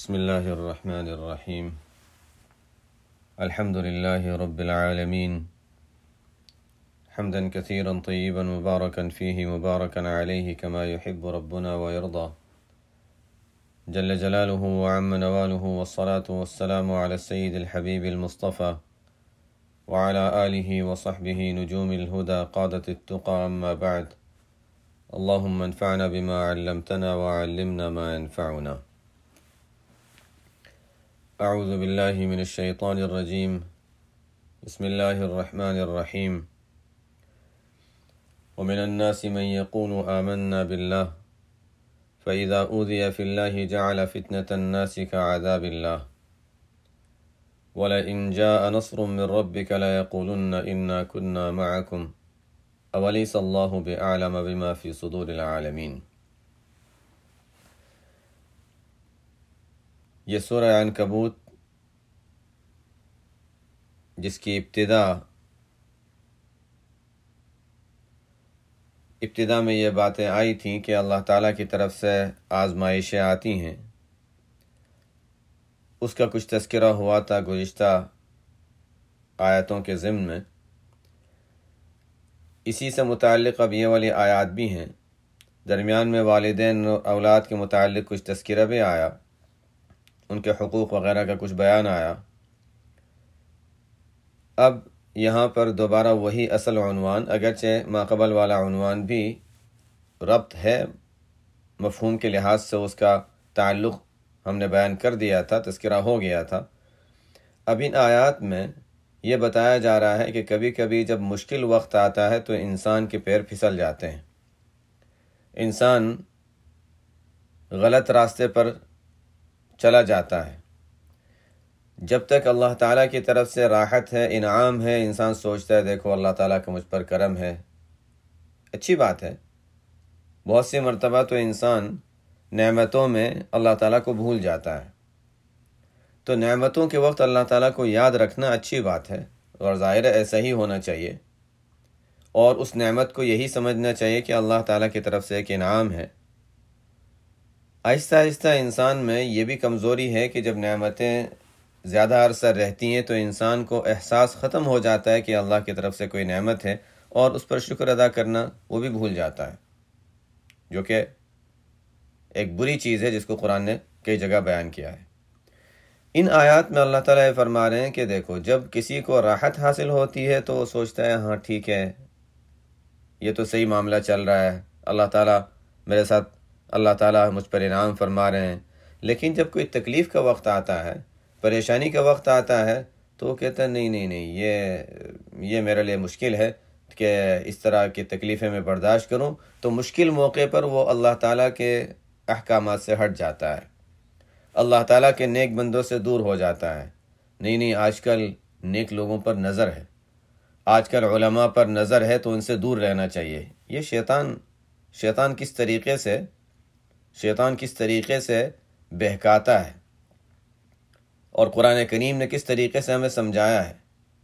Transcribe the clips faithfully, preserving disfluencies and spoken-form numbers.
بسم الله الرحمن الرحيم. الحمد لله رب العالمين، حمدا كثيرا طيبا مباركا فيه مباركا عليه كما يحب ربنا ويرضى، جل جلاله وعم نواله، والصلاة والسلام على السيد الحبيب المصطفى وعلى آله وصحبه نجوم الهدى قادة التقى. أما بعد، اللهم انفعنا بما علمتنا وعلمنا ما ينفعنا. اعوذ باللہ من الشیطان الرجیم، بسم اللہ الرحمن الرحیم. ومن الناس من يقول آمنا بالله فإذا أوذي في الله جعل فتنة الناس كعذاب الله ولئن جاء نصر من ربك ليقولن إنا كنا معكم أوليس الله بأعلم بما في صدور العالمين. یہ سورہ عنکبوت جس کی ابتدا ابتدا میں یہ باتیں آئی تھیں کہ اللہ تعالیٰ کی طرف سے آزمائشیں آتی ہیں، اس کا کچھ تذکرہ ہوا تھا گزشتہ آیتوں کے ضمن میں. اسی سے متعلق اب یہ والی آیات بھی ہیں. درمیان میں والدین اور اولاد کے متعلق کچھ تذکرہ بھی آیا، ان کے حقوق وغیرہ کا کچھ بیان آیا. اب یہاں پر دوبارہ وہی اصل عنوان، اگرچہ ماقبل والا عنوان بھی ربط ہے، مفہوم کے لحاظ سے اس کا تعلق ہم نے بیان کر دیا تھا، تذکرہ ہو گیا تھا. اب ان آیات میں یہ بتایا جا رہا ہے کہ کبھی کبھی جب مشکل وقت آتا ہے تو انسان کے پیر پھسل جاتے ہیں، انسان غلط راستے پر چلا جاتا ہے. جب تک اللہ تعالیٰ کی طرف سے راحت ہے، انعام ہے، انسان سوچتا ہے دیکھو اللہ تعالیٰ کا مجھ پر کرم ہے، اچھی بات ہے. بہت سی مرتبہ تو انسان نعمتوں میں اللہ تعالیٰ کو بھول جاتا ہے، تو نعمتوں کے وقت اللہ تعالیٰ کو یاد رکھنا اچھی بات ہے، اور ظاہر ایسا ہی ہونا چاہیے، اور اس نعمت کو یہی سمجھنا چاہیے کہ اللہ تعالیٰ کی طرف سے ایک انعام ہے. آہستہ آہستہ انسان میں یہ بھی کمزوری ہے کہ جب نعمتیں زیادہ عرصہ رہتی ہیں تو انسان کو احساس ختم ہو جاتا ہے کہ اللہ کی طرف سے کوئی نعمت ہے، اور اس پر شکر ادا کرنا وہ بھی بھول جاتا ہے، جو کہ ایک بری چیز ہے جس کو قرآن نے کئی جگہ بیان کیا ہے. ان آیات میں اللہ تعالیٰ یہ فرما رہے ہیں کہ دیکھو جب کسی کو راحت حاصل ہوتی ہے تو وہ سوچتا ہے ہاں ٹھیک ہے، یہ تو صحیح معاملہ چل رہا ہے، اللہ تعالیٰ میرے ساتھ اللہ تعالیٰ مجھ پر انعام فرما رہے ہیں. لیکن جب کوئی تکلیف کا وقت آتا ہے، پریشانی کا وقت آتا ہے، تو وہ کہتا ہے نہیں نہیں نہیں یہ یہ میرے لیے مشکل ہے کہ اس طرح کی تکلیفیں میں برداشت کروں. تو مشکل موقع پر وہ اللہ تعالیٰ کے احکامات سے ہٹ جاتا ہے، اللہ تعالیٰ کے نیک بندوں سے دور ہو جاتا ہے. نہیں نہیں آج کل نیک لوگوں پر نظر ہے، آج کل علماء پر نظر ہے، تو ان سے دور رہنا چاہیے. یہ شیطان شیطان کس طریقے سے شیطان کس طریقے سے بہکاتا ہے، اور قرآن کریم نے کس طریقے سے ہمیں سمجھایا ہے.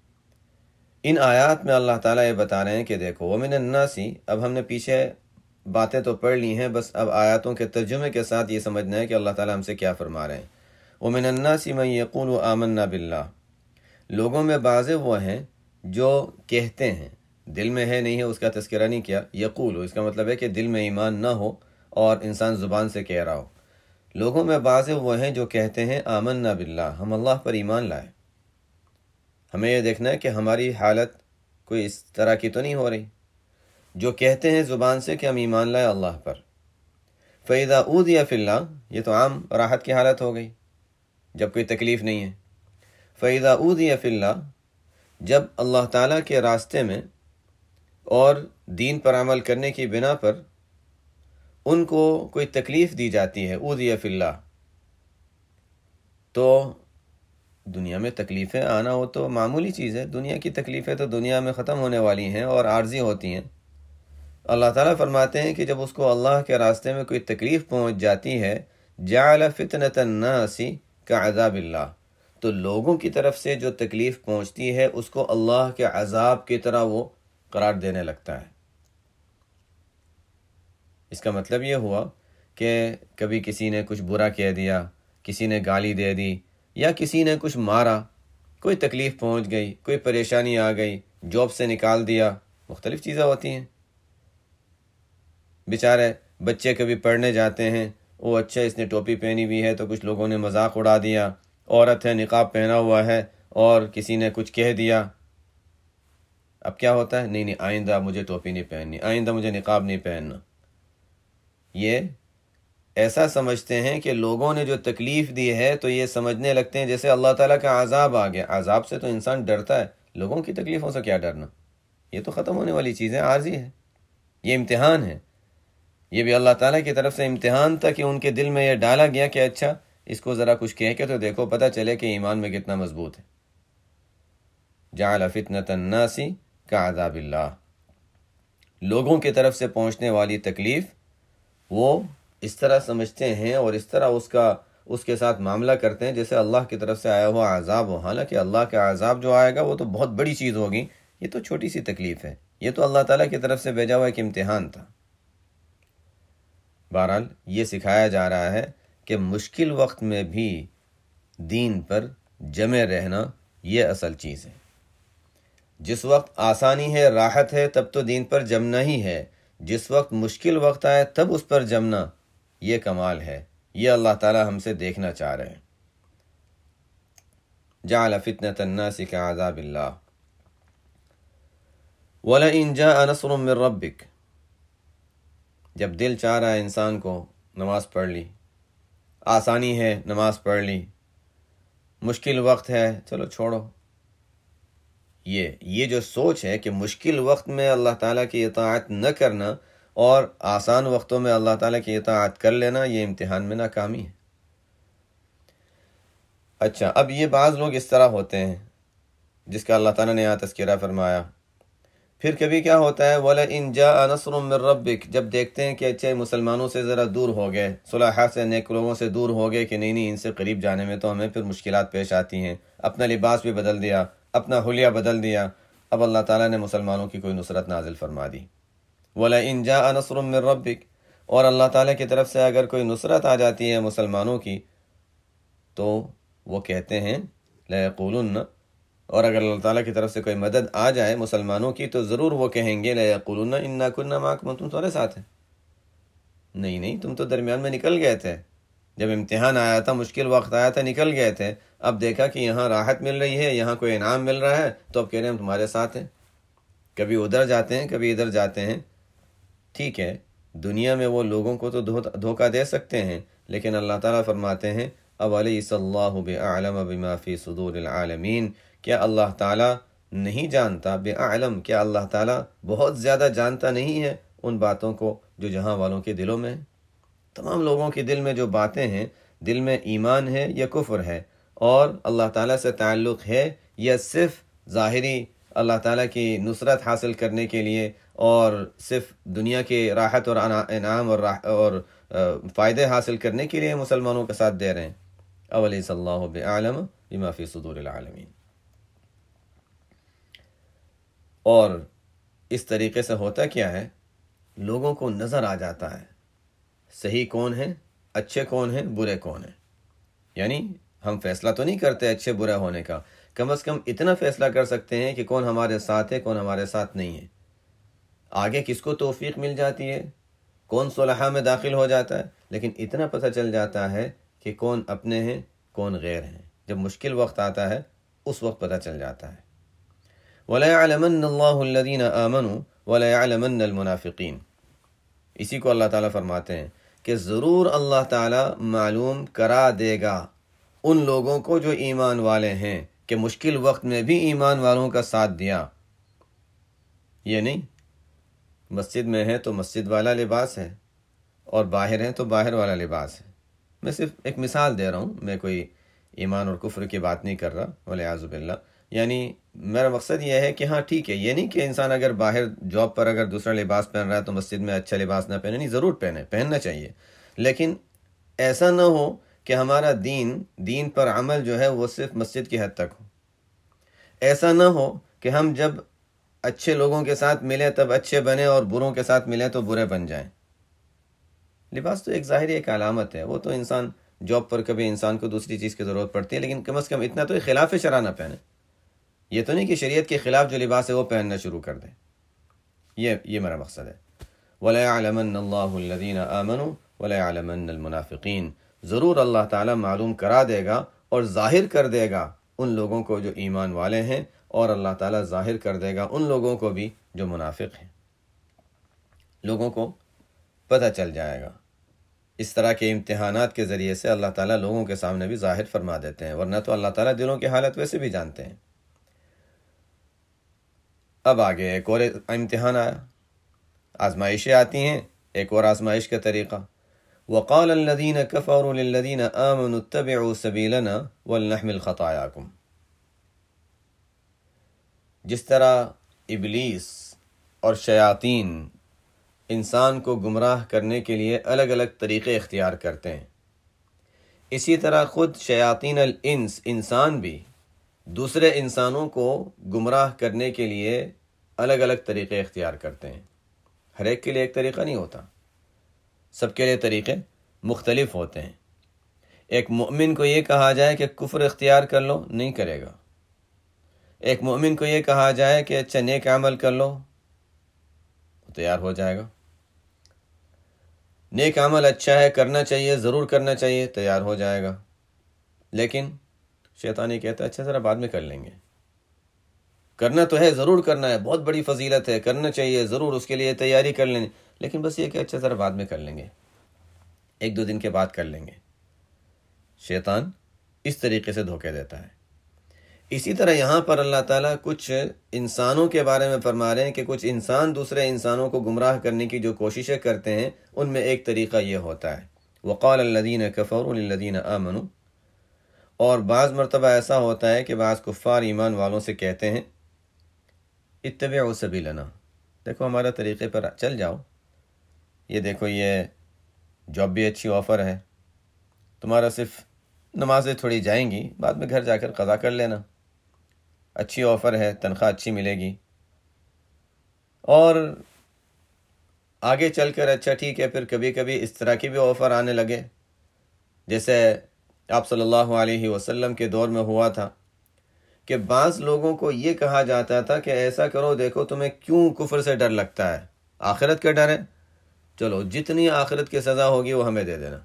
ان آیات میں اللہ تعالیٰ یہ بتا رہے ہیں کہ دیکھو ومن الناس، اب ہم نے پیچھے باتیں تو پڑھ لی ہیں، بس اب آیاتوں کے ترجمے کے ساتھ یہ سمجھنا ہے کہ اللہ تعالیٰ ہم سے کیا فرما رہے ہیں. ومن الناس من یقول آمنا باللہ، لوگوں میں بعض وہ ہیں جو کہتے ہیں، دل میں ہے نہیں ہے اس کا تذکرہ نہیں کیا، یقول اس کا مطلب ہے کہ دل میں ایمان نہ ہو اور انسان زبان سے کہہ رہا ہو. لوگوں میں بعض وہ ہیں جو کہتے ہیں آمنا باللہ، ہم اللہ پر ایمان لائے. ہمیں یہ دیکھنا ہے کہ ہماری حالت کوئی اس طرح کی تو نہیں ہو رہی. جو کہتے ہیں زبان سے کہ ہم ایمان لائے اللہ پر. فَإِذَا أُوذِيَ فِي اللَّهِ، یہ تو عام راحت کی حالت ہو گئی جب کوئی تکلیف نہیں ہے. فَإِذَا أُوذِيَ فِي اللَّهِ، جب اللہ تعالیٰ کے راستے میں اور دین پر عمل کرنے کی بنا پر ان کو کوئی تکلیف دی جاتی ہے، اوذی فی اللہ، تو دنیا میں تکلیفیں آنا ہو تو معمولی چیز ہے. دنیا کی تکلیفیں تو دنیا میں ختم ہونے والی ہیں اور عارضی ہوتی ہیں. اللہ تعالیٰ فرماتے ہیں کہ جب اس کو اللہ کے راستے میں کوئی تکلیف پہنچ جاتی ہے، جعل فتنة الناس کعذاب اللہ، تو لوگوں کی طرف سے جو تکلیف پہنچتی ہے اس کو اللہ کے عذاب کی طرح وہ قرار دینے لگتا ہے. اس کا مطلب یہ ہوا کہ کبھی کسی نے کچھ برا کہہ دیا، کسی نے گالی دے دی یا کسی نے کچھ مارا، کوئی تکلیف پہنچ گئی، کوئی پریشانی آ گئی، جاب سے نکال دیا، مختلف چیزیں ہوتی ہیں۔ بیچارے بچے کبھی پڑھنے جاتے ہیں، وہ اچھا اس نے ٹوپی پہنی ہوئی ہے تو کچھ لوگوں نے مذاق اڑا دیا، عورت ہے نقاب پہنا ہوا ہے اور کسی نے کچھ کہہ دیا، اب کیا ہوتا ہے؟ نہیں نہیں آئندہ مجھے ٹوپی نہیں پہننی، آئندہ مجھے نقاب نہیں پہننا۔ یہ ایسا سمجھتے ہیں کہ لوگوں نے جو تکلیف دی ہے تو یہ سمجھنے لگتے ہیں جیسے اللہ تعالیٰ کا عذاب آ گیا۔ عذاب سے تو انسان ڈرتا ہے، لوگوں کی تکلیفوں سے کیا ڈرنا؟ یہ تو ختم ہونے والی چیز ہے، عارضی ہے، یہ امتحان ہے۔ یہ بھی اللہ تعالیٰ کی طرف سے امتحان تھا کہ ان کے دل میں یہ ڈالا گیا کہ اچھا اس کو ذرا کچھ کہہ کے تو دیکھو، پتہ چلے کہ ایمان میں کتنا مضبوط ہے۔ جعل فتنة الناس کعذاب اللہ، لوگوں کی طرف سے پہنچنے والی تکلیف وہ اس طرح سمجھتے ہیں اور اس طرح اس کا اس کے ساتھ معاملہ کرتے ہیں جیسے اللہ کی طرف سے آیا ہوا عذاب ہو، حالانکہ اللہ کا عذاب جو آئے گا وہ تو بہت بڑی چیز ہوگی، یہ تو چھوٹی سی تکلیف ہے، یہ تو اللہ تعالیٰ کی طرف سے بھیجا ہوا ایک امتحان تھا۔ بہرحال یہ سکھایا جا رہا ہے کہ مشکل وقت میں بھی دین پر جمے رہنا یہ اصل چیز ہے۔ جس وقت آسانی ہے، راحت ہے، تب تو دین پر جمنا ہی ہے، جس وقت مشکل وقت آئے تب اس پر جمنا یہ کمال ہے، یہ اللہ تعالی ہم سے دیکھنا چاہ رہے ہیں۔ جعل فتنة الناس كعذاب اللہ وَلَئِن جَاءَ نَصْرٌ مِّن رَبِّكَ، جب دل چاہ رہا ہے انسان کو نماز پڑھ لی، آسانی ہے نماز پڑھ لی، مشکل وقت ہے چلو چھوڑو، یہ یہ جو سوچ ہے کہ مشکل وقت میں اللہ تعالیٰ کی اطاعت نہ کرنا اور آسان وقتوں میں اللہ تعالیٰ کی اطاعت کر لینا، یہ امتحان میں ناکامی ہے۔ اچھا، اب یہ بعض لوگ اس طرح ہوتے ہیں جس کا اللہ تعالیٰ نے یہاں تذکرہ فرمایا۔ پھر کبھی کیا ہوتا ہے، وَلَئِن جَاءَ نَصْرٌ مِّن رَبِّكَ، جب دیکھتے ہیں کہ اچھے مسلمانوں سے ذرا دور ہو گئے، صلحاء سے، نیک لوگوں سے دور ہو گئے کہ نہیں نہیں ان سے قریب جانے میں تو ہمیں پھر مشکلات پیش آتی ہیں، اپنا لباس بھی بدل دیا، اپنا حلیہ بدل دیا، اب اللہ تعالیٰ نے مسلمانوں کی کوئی نصرت نازل فرما دی۔ وَلَئِن جَاءَ نَصْرٌ مِّن رَبِّكَ، اور اللہ تعالیٰ کی طرف سے اگر کوئی نصرت آ جاتی ہے مسلمانوں کی تو وہ کہتے ہیں لَيَقُولُنَّ، اور اگر اللہ تعالیٰ کی طرف سے کوئی مدد آ جائے مسلمانوں کی تو ضرور وہ کہیں گے لَيَقُولُنَّ إِنَّا كُنَّا مَعَكُمْ، تم تمہارے ساتھ ہیں، نہیں نہیں تم تو درمیان میں نکل گئے تھے، جب امتحان آیا تھا، مشکل وقت آیا تھا، نکل گئے تھے، اب دیکھا کہ یہاں راحت مل رہی ہے، یہاں کوئی انعام مل رہا ہے تو اب کہہ رہے ہیں ہم تمہارے ساتھ ہیں۔ کبھی ادھر جاتے ہیں کبھی ادھر جاتے ہیں، ٹھیک ہے دنیا میں وہ لوگوں کو تو دھوکہ دے سکتے ہیں، لیکن اللہ تعالیٰ فرماتے ہیں اولیس اللہ بأعلم بما فی صدور العالمین، کیا اللہ تعالیٰ نہیں جانتا، بأعلم کیا اللہ تعالیٰ بہت زیادہ جانتا نہیں ہے ان باتوں کو جو جہاں والوں کے دلوں میں ہیں؟ تمام لوگوں کے دل میں جو باتیں ہیں، دل میں ایمان ہے یا کفر ہے، اور اللہ تعالیٰ سے تعلق ہے یا صرف ظاہری اللہ تعالیٰ کی نصرت حاصل کرنے کے لیے اور صرف دنیا کے راحت اور انعام اور اور فائدے حاصل کرنے کے لیے مسلمانوں کا ساتھ دے رہے ہیں۔ اولیس اللہ بعالم بما فی صدور العالمین۔ اور اس طریقے سے ہوتا کیا ہے، لوگوں کو نظر آ جاتا ہے صحیح کون ہیں، اچھے کون ہیں، برے کون ہیں۔ یعنی ہم فیصلہ تو نہیں کرتے اچھے برے ہونے کا، کم از کم اتنا فیصلہ کر سکتے ہیں کہ کون ہمارے ساتھ ہے کون ہمارے ساتھ نہیں ہے۔ آگے کس کو توفیق مل جاتی ہے، کون صلحاء میں داخل ہو جاتا ہے، لیکن اتنا پتہ چل جاتا ہے کہ کون اپنے ہیں کون غیر ہیں۔ جب مشکل وقت آتا ہے اس وقت پتہ چل جاتا ہے۔ وَلَيَعْلَمَنَّ اللَّهُ الَّذِينَ آمَنُوا وَلَيَعْلَمَنَّ الْمُنَافِقِينَ، اسی کو اللہ تعالیٰ فرماتے ہیں کہ ضرور اللہ تعالیٰ معلوم کرا دے گا ان لوگوں کو جو ایمان والے ہیں کہ مشکل وقت میں بھی ایمان والوں کا ساتھ دیا۔ یہ نہیں مسجد میں ہے تو مسجد والا لباس ہے اور باہر ہے تو باہر والا لباس ہے۔ میں صرف ایک مثال دے رہا ہوں، میں کوئی ایمان اور کفر کی بات نہیں کر رہا، والعیاذ باللہ۔ یعنی میرا مقصد یہ ہے کہ ہاں ٹھیک ہے، یہ نہیں کہ انسان اگر باہر جاب پر اگر دوسرا لباس پہن رہا ہے تو مسجد میں اچھا لباس نہ پہنے، نہیں ضرور پہنے، پہننا چاہیے، لیکن ایسا نہ ہو کہ ہمارا دین دین پر عمل جو ہے وہ صرف مسجد کی حد تک ہو۔ ایسا نہ ہو کہ ہم جب اچھے لوگوں کے ساتھ ملیں تب اچھے بنیں اور بروں کے ساتھ ملیں تو برے بن جائیں۔ لباس تو ایک ظاہری ایک علامت ہے، وہ تو انسان جاب پر کبھی انسان کو دوسری چیز کی ضرورت پڑتی ہے، لیکن کم از کم اتنا تو خلاف شرع نہ پہنے. یہ تو نہیں کہ شریعت کے خلاف جو لباس ہے وہ پہننا شروع کر دیں. یہ یہ میرا مقصد ہے. وَلَيَعْلَمَنَّ اللَّهُ الَّذِينَ آمَنُوا وَلَيَعْلَمَنَّ الْمُنَافِقِينَ. ضرور اللہ تعالیٰ معلوم کرا دے گا اور ظاہر کر دے گا ان لوگوں کو جو ایمان والے ہیں، اور اللہ تعالیٰ ظاہر کر دے گا ان لوگوں کو بھی جو منافق ہیں. لوگوں کو پتہ چل جائے گا. اس طرح کے امتحانات کے ذریعے سے اللہ تعالیٰ لوگوں کے سامنے بھی ظاہر فرما دیتے ہیں، ورنہ تو اللہ تعالیٰ دلوں کی حالت ویسے بھی جانتے ہیں. اب آگے ایک اور امتحان آیا، آزمائشیں آتی ہیں. ایک اور آزمائش کا طریقہ، وَقَالَ الَّذِينَ كَفَرُوا لِلَّذِينَ آمَنُوا اتَّبِعُوا سَبِيلَنَا وَلْنَحْمِلْ خَطَايَاكُمْ. جس طرح ابلیس اور شیاطین انسان کو گمراہ کرنے کے لیے الگ الگ طریقے اختیار کرتے ہیں، اسی طرح خود شیاطین الانس انسان بھی دوسرے انسانوں کو گمراہ کرنے کے لیے الگ الگ طریقے اختیار کرتے ہیں. ہر ایک کے لیے ایک طریقہ نہیں ہوتا، سب کے لیے طریقے مختلف ہوتے ہیں. ایک مومن کو یہ کہا جائے کہ کفر اختیار کر لو، نہیں کرے گا. ایک مومن کو یہ کہا جائے کہ اچھا نیک عمل کر لو، وہ تیار ہو جائے گا. نیک عمل اچھا ہے، کرنا چاہیے، ضرور کرنا چاہیے، تیار ہو جائے گا. لیکن شیطان یہ کہتا ہے اچھا ذرا بعد میں کر لیں گے. کرنا تو ہے، ضرور کرنا ہے، بہت بڑی فضیلت ہے، کرنا چاہیے ضرور، اس کے لیے تیاری کر لیں، لیکن بس یہ کہ اچھا ذرا بعد میں کر لیں گے، ایک دو دن کے بعد کر لیں گے. شیطان اس طریقے سے دھوکے دیتا ہے. اسی طرح یہاں پر اللہ تعالیٰ کچھ انسانوں کے بارے میں فرما رہے ہیں کہ کچھ انسان دوسرے انسانوں کو گمراہ کرنے کی جو کوششیں کرتے ہیں، ان میں ایک طریقہ یہ ہوتا ہے وَقَالَ الَّذِينَ كَفَرُوا لِلَّذِينَ آمَنُوا. اور بعض مرتبہ ایسا ہوتا ہے کہ بعض کفار ایمان والوں سے کہتے ہیں اتبعوا سبیلنا، دیکھو ہمارا طریقے پر چل جاؤ. یہ دیکھو یہ جاب بھی اچھی آفر ہے، تمہارا صرف نمازیں تھوڑی جائیں گی، بعد میں گھر جا کر قضا کر لینا، اچھی آفر ہے، تنخواہ اچھی ملے گی. اور آگے چل کر اچھا ٹھیک ہے، پھر کبھی کبھی اس طرح کی بھی آفر آنے لگے، جیسے آپ صلی اللہ علیہ وسلم کے دور میں ہوا تھا کہ بعض لوگوں کو یہ کہا جاتا تھا کہ ایسا کرو، دیکھو تمہیں کیوں کفر سے ڈر لگتا ہے، آخرت کا ڈر ہے، چلو جتنی آخرت کی سزا ہوگی وہ ہمیں دے دینا.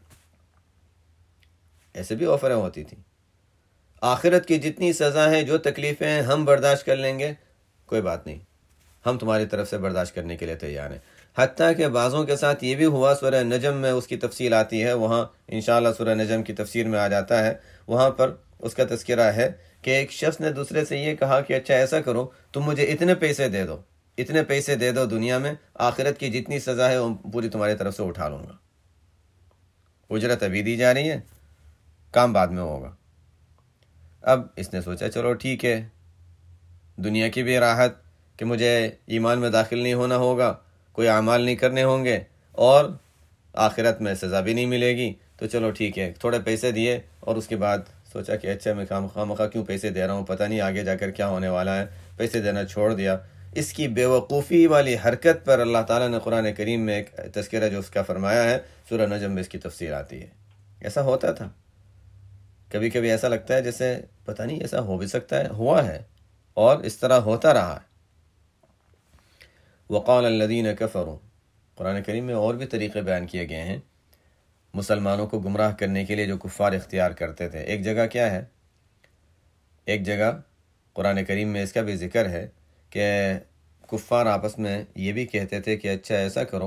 ایسے بھی آفریں ہوتی تھیں، آخرت کی جتنی سزا ہے، جو تکلیفیں ہیں ہم برداشت کر لیں گے، کوئی بات نہیں، ہم تمہاری طرف سے برداشت کرنے کے لیے تیار ہیں. حتیٰ کہ بعضوں کے ساتھ یہ بھی ہوا، سورہ نجم میں اس کی تفصیل آتی ہے، وہاں انشاءاللہ سورہ نجم کی تفسیر میں آ جاتا ہے، وہاں پر اس کا تذکرہ ہے کہ ایک شخص نے دوسرے سے یہ کہا کہ اچھا ایسا کرو، تم مجھے اتنے پیسے دے دو، اتنے پیسے دے دو دنیا میں، آخرت کی جتنی سزا ہے وہ پوری تمہاری طرف سے اٹھا لوں گا. اجرت ابھی دی جا رہی ہے، کام بعد میں ہوگا. اب اس نے سوچا چلو ٹھیک ہے، دنیا کی بھی راحت کہ مجھے ایمان میں داخل نہیں ہونا ہوگا، کوئی اعمال نہیں کرنے ہوں گے، اور آخرت میں سزا بھی نہیں ملے گی، تو چلو ٹھیک ہے، تھوڑے پیسے دیے، اور اس کے بعد سوچا کہ اچھا میں خام خواہ مخواہ کیوں پیسے دے رہا ہوں، پتہ نہیں آگے جا کر کیا ہونے والا ہے، پیسے دینا چھوڑ دیا. اس کی بے وقوفی والی حرکت پر اللہ تعالیٰ نے قرآن کریم میں ایک تذکرہ جو اس کا فرمایا ہے، سورہ نجم میں اس کی تفسیر آتی ہے. ایسا ہوتا تھا، کبھی کبھی ایسا لگتا ہے جیسے پتہ نہیں ایسا ہو بھی سکتا ہے، ہوا ہے اور اس طرح ہوتا رہا ہے. وقال الذین کفروا، قرآن کریم میں اور بھی طریقے بیان کیے گئے ہیں مسلمانوں کو گمراہ کرنے کے لیے جو کفار اختیار کرتے تھے. ایک جگہ کیا ہے، ایک جگہ قرآن کریم میں اس کا بھی ذکر ہے کہ کفار آپس میں یہ بھی کہتے تھے کہ اچھا ایسا کرو،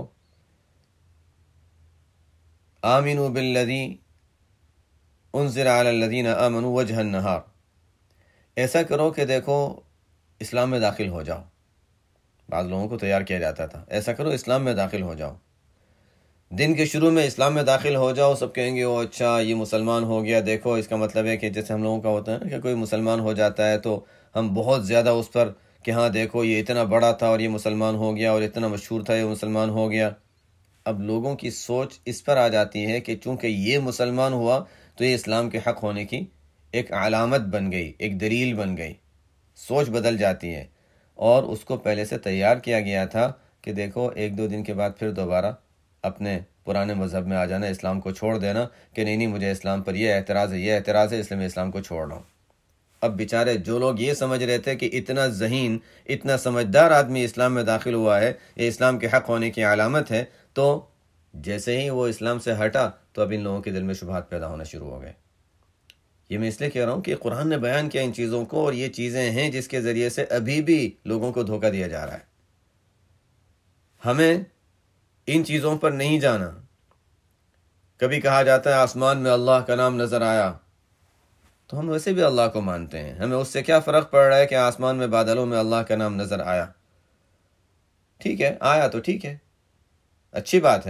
آمنوا بالذی انزل علی الذین آمنوا وجہ النہار، ایسا کرو کہ دیکھو اسلام میں داخل ہو جاؤ. بعض لوگوں کو تیار کیا جاتا تھا، ایسا کرو اسلام میں داخل ہو جاؤ، دن کے شروع میں اسلام میں داخل ہو جاؤ. سب کہیں گے او اچھا یہ مسلمان ہو گیا، دیکھو اس کا مطلب ہے کہ جیسے ہم لوگوں کا ہوتا ہے نا کہ کوئی مسلمان ہو جاتا ہے تو ہم بہت زیادہ اس پر کہ ہاں دیکھو یہ اتنا بڑا تھا اور یہ مسلمان ہو گیا، اور اتنا مشہور تھا یہ مسلمان ہو گیا. اب لوگوں کی سوچ اس پر آ جاتی ہے کہ چونکہ یہ مسلمان ہوا تو یہ اسلام کے حق ہونے کی ایک علامت بن گئی، ایک دلیل بن گئی. سوچ بدل جاتی ہے، اور اس کو پہلے سے تیار کیا گیا تھا کہ دیکھو ایک دو دن کے بعد پھر دوبارہ اپنے پرانے مذہب میں آ جانا، اسلام کو چھوڑ دینا کہ نہیں نہیں مجھے اسلام پر یہ اعتراض ہے، یہ اعتراض ہے، اس لیے میں اسلام کو چھوڑ رہا ہوں۔ اب بیچارے جو لوگ یہ سمجھ رہے تھے کہ اتنا ذہین، اتنا سمجھدار آدمی اسلام میں داخل ہوا ہے، یہ اسلام کے حق ہونے کی علامت ہے، تو جیسے ہی وہ اسلام سے ہٹا تو اب ان لوگوں کے دل میں شبہات پیدا ہونا شروع ہو گئے۔ یہ میں اس لیے کہہ رہا ہوں کہ قرآن نے بیان کیا ان چیزوں کو، اور یہ چیزیں ہیں جس کے ذریعے سے ابھی بھی لوگوں کو دھوکہ دیا جا رہا ہے۔ ہمیں ان چیزوں پر نہیں جانا۔ کبھی کہا جاتا ہے آسمان میں اللہ کا نام نظر آیا، تو ہم ویسے بھی اللہ کو مانتے ہیں، ہمیں اس سے کیا فرق پڑ رہا ہے کہ آسمان میں بادلوں میں اللہ کا نام نظر آیا؟ ٹھیک ہے، آیا تو ٹھیک ہے، اچھی بات ہے۔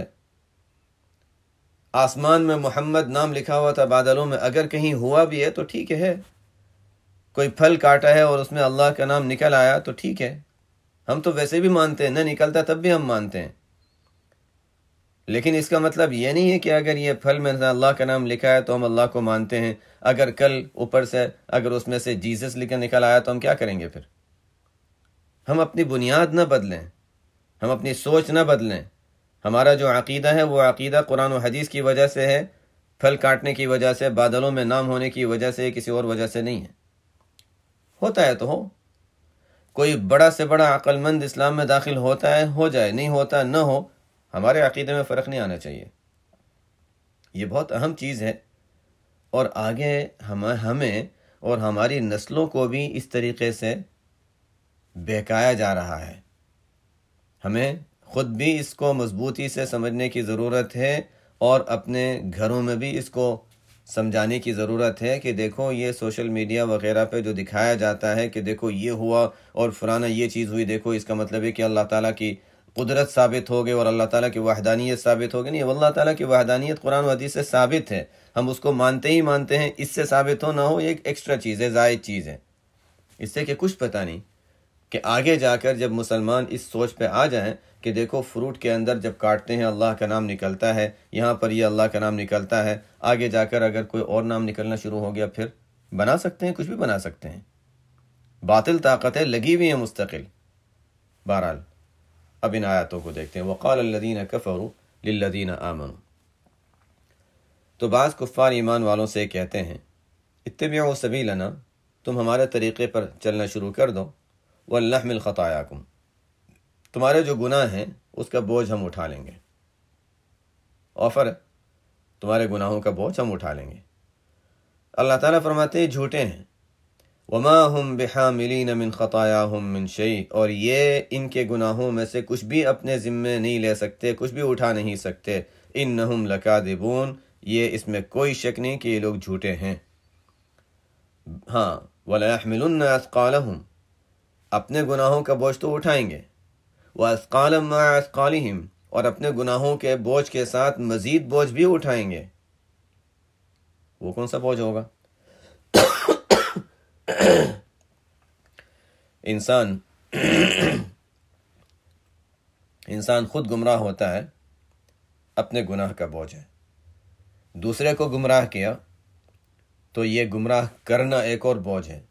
آسمان میں محمد نام لکھا ہوا تھا بادلوں میں، اگر کہیں ہوا بھی ہے تو ٹھیک ہے۔ کوئی پھل کاٹا ہے اور اس میں اللہ کا نام نکل آیا تو ٹھیک ہے، ہم تو ویسے بھی مانتے ہیں، نہ نکلتا تب بھی ہم مانتے ہیں۔ لیکن اس کا مطلب یہ نہیں ہے کہ اگر یہ پھل میں اللہ کا نام لکھا ہے تو ہم اللہ کو مانتے ہیں، اگر کل اوپر سے اگر اس میں سے جیزس لکھا نکل آیا تو ہم کیا کریں گے پھر؟ ہم اپنی بنیاد نہ بدلیں، ہم اپنی سوچ نہ بدلیں۔ ہمارا جو عقیدہ ہے وہ عقیدہ قرآن و حدیث کی وجہ سے ہے، پھل کاٹنے کی وجہ سے، بادلوں میں نام ہونے کی وجہ سے، کسی اور وجہ سے نہیں ہے۔ ہوتا ہے تو ہو، کوئی بڑا سے بڑا عقل مند اسلام میں داخل ہوتا ہے ہو جائے، نہیں ہوتا نہ ہو، ہمارے عقیدے میں فرق نہیں آنا چاہیے۔ یہ بہت اہم چیز ہے، اور آگے ہم ہمیں اور ہماری نسلوں کو بھی اس طریقے سے بہکایا جا رہا ہے۔ ہمیں خود بھی اس کو مضبوطی سے سمجھنے کی ضرورت ہے، اور اپنے گھروں میں بھی اس کو سمجھانے کی ضرورت ہے کہ دیکھو یہ سوشل میڈیا وغیرہ پہ جو دکھایا جاتا ہے کہ دیکھو یہ ہوا اور فلانا یہ چیز ہوئی، دیکھو اس کا مطلب ہے کہ اللہ تعالیٰ کی قدرت ثابت ہو گئی اور اللہ تعالیٰ کی وحدانیت ثابت ہو گئی۔ نہیں، اللہ تعالیٰ کی وحدانیت قرآن و حدیث سے ثابت ہے، ہم اس کو مانتے ہی مانتے ہیں، اس سے ثابت ہو نہ ہو یہ ایک ایکسٹرا چیز ہے، زائد چیز ہے۔ اس سے کہ کچھ پتہ نہیں کہ آگے جا کر جب مسلمان اس سوچ پہ آ جائیں کہ دیکھو فروٹ کے اندر جب کاٹتے ہیں اللہ کا نام نکلتا ہے، یہاں پر یہ اللہ کا نام نکلتا ہے، آگے جا کر اگر کوئی اور نام نکلنا شروع ہو گیا پھر بنا سکتے ہیں، کچھ بھی بنا سکتے ہیں۔ باطل طاقتیں لگی ہوئی ہیں مستقل۔ بہرحال اب ان آیاتوں کو دیکھتے ہیں۔ وقال الذین کفروا للذین آمنوا، تو بعض کفار ایمان والوں سے کہتے ہیں اتبعوا سبیلنا، تم ہمارے طریقے پر چلنا شروع کر دو، ولنحمل خطایاکم، تمہارے جو گناہ ہیں اس کا بوجھ ہم اٹھا لیں گے، آفر ہے، تمہارے گناہوں کا بوجھ ہم اٹھا لیں گے۔ اللہ تعالیٰ فرماتے ہیں جھوٹے ہیں، وما هم بحاملین من خطایاہم من شیء، اور یہ ان کے گناہوں میں سے کچھ بھی اپنے ذمے نہیں لے سکتے، کچھ بھی اٹھا نہیں سکتے۔ انہم لکاذبون، یہ اس میں کوئی شک نہیں کہ یہ لوگ جھوٹے ہیں۔ ہاں، ولیحملن اثقالہم، اپنے گناہوں کا بوجھ تو اٹھائیں گے، واثقالا مع اثقالہم، اور اپنے گناہوں کے بوجھ کے ساتھ مزید بوجھ بھی اٹھائیں گے۔ وہ کون سا بوجھ ہوگا؟ انسان انسان خود گمراہ ہوتا ہے، اپنے گناہ کا بوجھ ہے۔ دوسرے کو گمراہ کیا تو یہ گمراہ کرنا ایک اور بوجھ ہے۔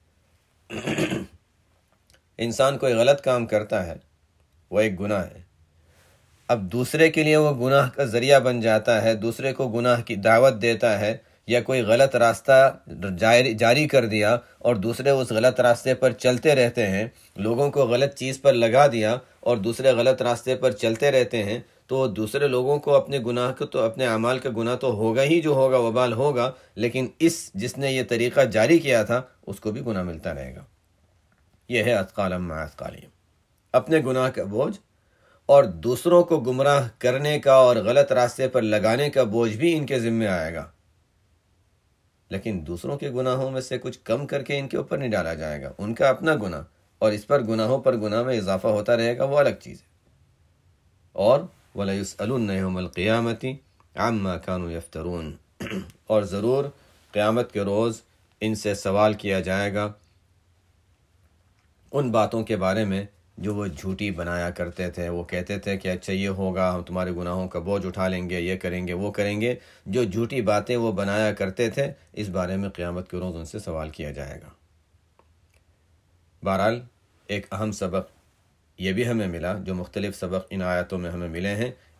انسان کوئی غلط کام کرتا ہے، وہ ایک گناہ ہے، اب دوسرے کے لیے وہ گناہ کا ذریعہ بن جاتا ہے، دوسرے کو گناہ کی دعوت دیتا ہے، یا کوئی غلط راستہ جاری کر دیا اور دوسرے اس غلط راستے پر چلتے رہتے ہیں، لوگوں کو غلط چیز پر لگا دیا اور دوسرے غلط راستے پر چلتے رہتے ہیں، تو دوسرے لوگوں کو اپنے گناہ کو تو اپنے اعمال کا گناہ تو ہوگا ہی، جو ہوگا وبال ہوگا، لیکن اس جس نے یہ طریقہ جاری کیا تھا اس کو بھی گناہ ملتا رہے گا۔ یہ ہے اثقالا مع اثقالہم، اپنے گناہ کا بوجھ اور دوسروں کو گمراہ کرنے کا اور غلط راستے پر لگانے کا بوجھ بھی ان کے ذمہ آئے گا، لیکن دوسروں کے گناہوں میں سے کچھ کم کر کے ان کے اوپر نہیں ڈالا جائے گا، ان کا اپنا گناہ، اور اس پر گناہوں پر گناہ میں اضافہ ہوتا رہے گا، وہ الگ چیز ہے۔ اور وَلَيُسْأَلُنَّ يَوْمَ الْقِيَامَةِ عَمَّا كَانُوا يَفْتَرُونَ، اور ضرور قیامت کے روز ان سے سوال کیا جائے گا ان باتوں کے بارے میں جو وہ جھوٹی بنایا کرتے تھے۔ وہ کہتے تھے کہ اچھا یہ ہوگا، ہم تمہارے گناہوں کا بوجھ اٹھا لیں گے، یہ کریں گے، وہ کریں گے، جو جھوٹی باتیں وہ بنایا کرتے تھے، اس بارے میں قیامت کے روز ان سے سوال کیا جائے گا۔ بہرحال ایک اہم سبق یہ بھی ہمیں ملا، جو مختلف سبق ان آیاتوں میں ہمیں ملے ہیں۔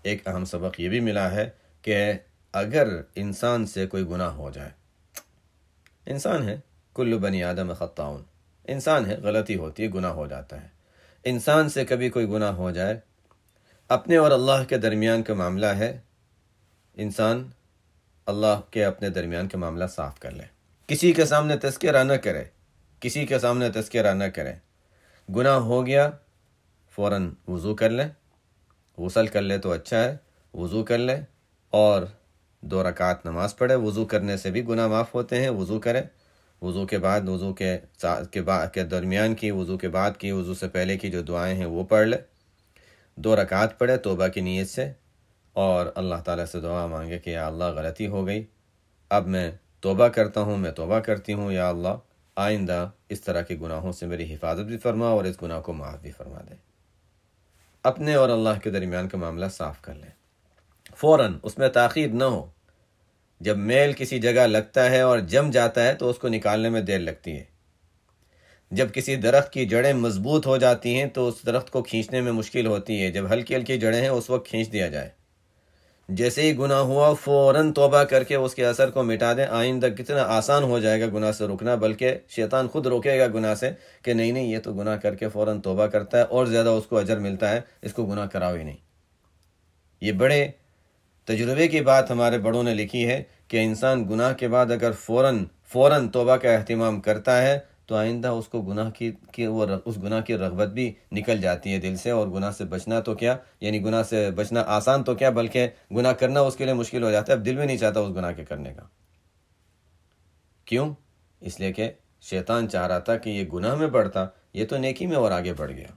ایک اہم سبق یہ بھی ملا ہے کہ اگر انسان سے کوئی گناہ ہو جائے، انسان ہے، کل بنی آدم خطاؤن، انسان ہے، غلطی ہوتی ہے، گناہ ہو جاتا ہے، انسان سے کبھی کوئی گناہ ہو جائے، اپنے اور اللہ کے درمیان کا معاملہ ہے، انسان اللہ کے اپنے درمیان کا معاملہ صاف کر لے، کسی کے سامنے تذکرہ نہ کرے، کسی کے سامنے تذکرہ نہ کرے، گناہ ہو گیا فوراً وضو کر لے، غسل کر لے تو اچھا ہے، وضو کر لے اور دو رکعت نماز پڑھے، وضو کرنے سے بھی گناہ معاف ہوتے ہیں، وضو کرے، وضو کے بعد وضو کے کے بعد کے درمیان کی، وضو کے بعد کی، وضو سے پہلے کی جو دعائیں ہیں وہ پڑھ لے، دو رکعت پڑھے توبہ کی نیت سے، اور اللہ تعالیٰ سے دعا مانگے کہ یا اللہ غلطی ہو گئی، اب میں توبہ کرتا ہوں، میں توبہ کرتی ہوں، یا اللہ آئندہ اس طرح کے گناہوں سے میری حفاظت بھی فرما اور اس گناہ کو معاف بھی فرما دے، اپنے اور اللہ کے درمیان کا معاملہ صاف کر لیں، فوراً، اس میں تاخیر نہ ہو۔ جب میل کسی جگہ لگتا ہے اور جم جاتا ہے تو اس کو نکالنے میں دیر لگتی ہے، جب کسی درخت کی جڑیں مضبوط ہو جاتی ہیں تو اس درخت کو کھینچنے میں مشکل ہوتی ہے، جب ہلکی ہلکی جڑیں ہیں اس وقت کھینچ دیا جائے، جیسے ہی گناہ ہوا فوراً توبہ کر کے اس کے اثر کو مٹا دیں، آئندہ کتنا آسان ہو جائے گا گناہ سے رکنا، بلکہ شیطان خود روکے گا گناہ سے کہ نہیں نہیں یہ تو گناہ کر کے فوراً توبہ کرتا ہے اور زیادہ اس کو اجر ملتا ہے، اس کو گناہ کراؤ ہی نہیں۔ یہ بڑے تجربے کی بات ہمارے بڑوں نے لکھی ہے کہ انسان گناہ کے بعد اگر فوراً فوراً توبہ کا اہتمام کرتا ہے تو آئندہ اس کو گناہ کی کی وہ اس گناہ کی رغبت بھی نکل جاتی ہے دل سے، اور گناہ سے بچنا تو کیا، یعنی گناہ سے بچنا آسان تو کیا بلکہ گناہ کرنا اس کے لیے مشکل ہو جاتا ہے، اب دل میں نہیں چاہتا اس گناہ کے کرنے کا۔ کیوں؟ اس لیے کہ شیطان چاہ رہا تھا کہ یہ گناہ میں بڑھتا، یہ تو نیکی میں اور آگے بڑھ گیا۔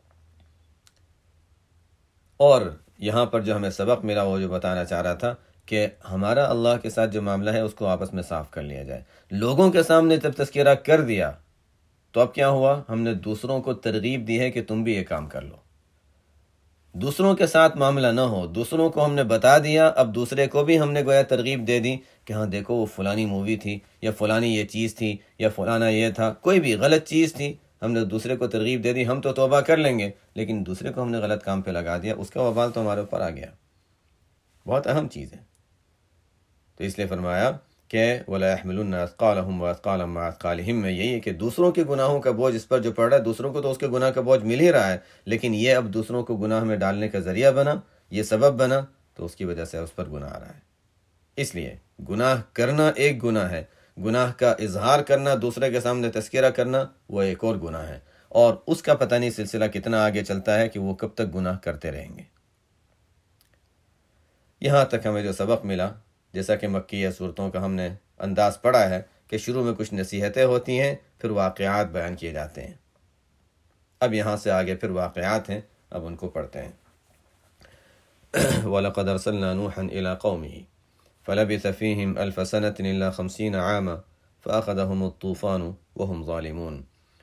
اور یہاں پر جو ہمیں سبق ملا وہ جو بتانا چاہ رہا تھا کہ ہمارا اللہ کے ساتھ جو معاملہ ہے اس کو آپس میں صاف کر لیا جائے۔ لوگوں کے سامنے جب تذکرہ کر دیا تو اب کیا ہوا، ہم نے دوسروں کو ترغیب دی ہے کہ تم بھی یہ کام کر لو، دوسروں کے ساتھ معاملہ نہ ہو، دوسروں کو ہم نے بتا دیا، اب دوسرے کو بھی ہم نے گویا ترغیب دے دی کہ ہاں دیکھو وہ فلانی مووی تھی، یا فلانی یہ چیز تھی، یا فلانا یہ تھا، کوئی بھی غلط چیز تھی، ہم نے دوسرے کو ترغیب دے دی، ہم تو توبہ کر لیں گے لیکن دوسرے کو ہم نے غلط کام پہ لگا دیا، اس کا وبال تو ہمارے اوپر آ گیا۔ بہت اہم چیز ہے، تو اس لیے فرمایا کہ وَلَا يَحْمِلُنَّ أَثْقَالَهُمْ وَأَثْقَالًا مَعَ أَثْقَالِهِمْ میں یہی ہے کہ دوسروں کے گناہوں کا بوجھ اس پر جو پڑ رہا ہے، دوسروں کو تو اس کے گناہ کا بوجھ مل ہی رہا ہے، لیکن یہ اب دوسروں کو گناہ میں ڈالنے کا ذریعہ بنا، یہ سبب بنا، تو اس کی وجہ سے اس پر گناہ آ رہا ہے۔ اس لیے گناہ کرنا ایک گناہ ہے، گناہ کا اظہار کرنا، دوسرے کے سامنے تذکرہ کرنا، وہ ایک اور گناہ ہے، اور اس کا پتہ نہیں سلسلہ کتنا آگے چلتا ہے کہ وہ کب تک گناہ کرتے رہیں گے۔ یہاں تک ہمیں جو سبق ملا، جیسا کہ مکیہ صورتوں کا ہم نے انداز پڑھا ہے کہ شروع میں کچھ نصیحتیں ہوتی ہیں، پھر واقعات بیان کیے جاتے ہیں۔ اب یہاں سے آگے پھر واقعات ہیں، اب ان کو پڑھتے ہیں۔ وَلَقَدْ أَرْسَلْنَا نُوحًا إِلَىٰ قَوْمِهِ فَلَبِثَ فِيهِمْ أَلْفَ سَنَةٍ إِلَّا خَمْسِينَ عَامًا فَأَخَذَهُمُ الطُّوفَانُ وَهُمْ ظَالِمُونَ۔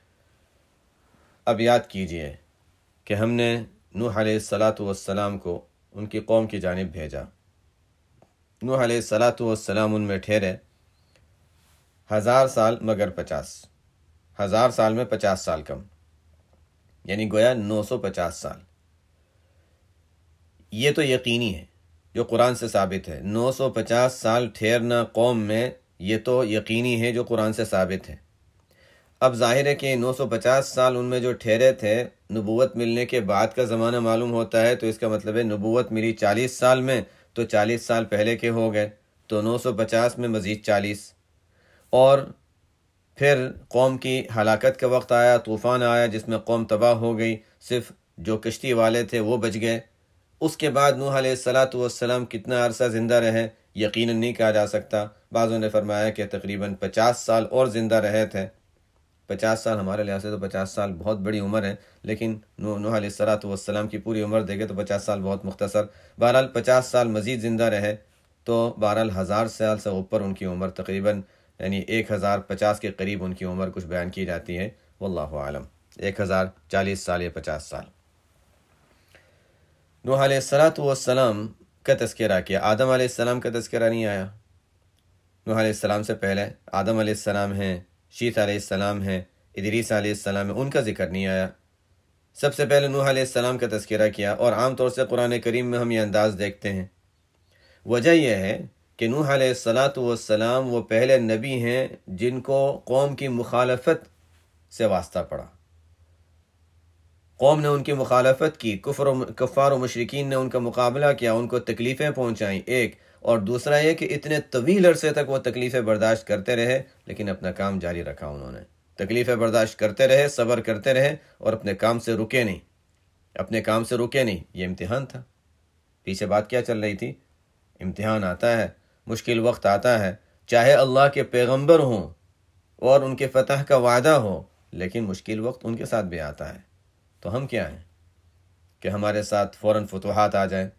اب یاد کیجئے کہ ہم نے نوح علیہ الصلاۃ والسلام کو ان کی قوم کی جانب بھیجا۔ نوح علیہ الصلاۃ والسلام ان میں ٹھہرے ہزار سال مگر پچاس، ہزار سال میں پچاس سال کم، یعنی گویا نو سو پچاس سال۔ یہ تو یقینی ہے جو قرآن سے ثابت ہے، نو سو پچاس سال ٹھہرنا قوم میں، یہ تو یقینی ہے جو قرآن سے ثابت ہے۔ اب ظاہر ہے کہ نو سو پچاس سال ان میں جو ٹھہرے تھے، نبوت ملنے کے بعد کا زمانہ معلوم ہوتا ہے، تو اس کا مطلب ہے نبوت ملی چالیس سال میں، تو چالیس سال پہلے کے ہو گئے، تو نو سو پچاس میں مزید چالیس، اور پھر قوم کی ہلاکت کا وقت آیا، طوفان آیا جس میں قوم تباہ ہو گئی، صرف جو کشتی والے تھے وہ بچ گئے۔ اس کے بعد نوح علیہ الصلاۃ والسلام کتنا عرصہ زندہ رہے یقیناً نہیں کہا جا سکتا، بعضوں نے فرمایا کہ تقریباً پچاس سال اور زندہ رہے تھے۔ پچاس سال ہمارے لحاظ سے تو پچاس سال بہت بڑی عمر ہے، لیکن نوح علیہ الصلاۃ والسلام کی پوری عمر دیکھے تو پچاس سال بہت مختصر۔ بہرحال پچاس سال مزید زندہ رہے، تو بہرحال ہزار سال سے اوپر ان کی عمر، تقریباً یعنی ایک ہزار پچاس کے قریب ان کی عمر کچھ بیان کی جاتی ہے، واللہ عالم، ایک ہزار چالیس سال یا پچاس سال۔ نوح علیہ الصلاۃ والسلام کا تذکرہ کیا، آدم علیہ السلام کا تذکرہ نہیں آیا۔ نوح علیہ السلام سے پہلے آدم علیہ السلام ہیں، شیث علیہ السلام ہیں، ادریس علیہ السلام ہیں، ان کا ذکر نہیں آیا۔ سب سے پہلے نوح علیہ السلام کا تذکرہ کیا، اور عام طور سے قرآن کریم میں ہم یہ انداز دیکھتے ہیں۔ وجہ یہ ہے کہ نوح علیہ الصلاۃ والسلام وہ پہلے نبی ہیں جن کو قوم کی مخالفت سے واسطہ پڑا۔ قوم نے ان کی مخالفت کی، کفر و کفار و مشرکین نے ان کا مقابلہ کیا، ان کو تکلیفیں پہنچائیں، ایک اور دوسرا یہ کہ اتنے طویل عرصے تک وہ تکلیفیں برداشت کرتے رہے، لیکن اپنا کام جاری رکھا۔ انہوں نے تکلیفیں برداشت کرتے رہے، صبر کرتے رہے، اور اپنے کام سے رکے نہیں، اپنے کام سے رکے نہیں۔ یہ امتحان تھا۔ پیچھے بات کیا چل رہی تھی؟ امتحان آتا ہے، مشکل وقت آتا ہے، چاہے اللہ کے پیغمبر ہوں اور ان کے فتح کا وعدہ ہو، لیکن مشکل وقت ان کے ساتھ بھی آتا ہے۔ تو ہم کیا ہیں کہ ہمارے ساتھ فوراً فتوحات آ جائیں؟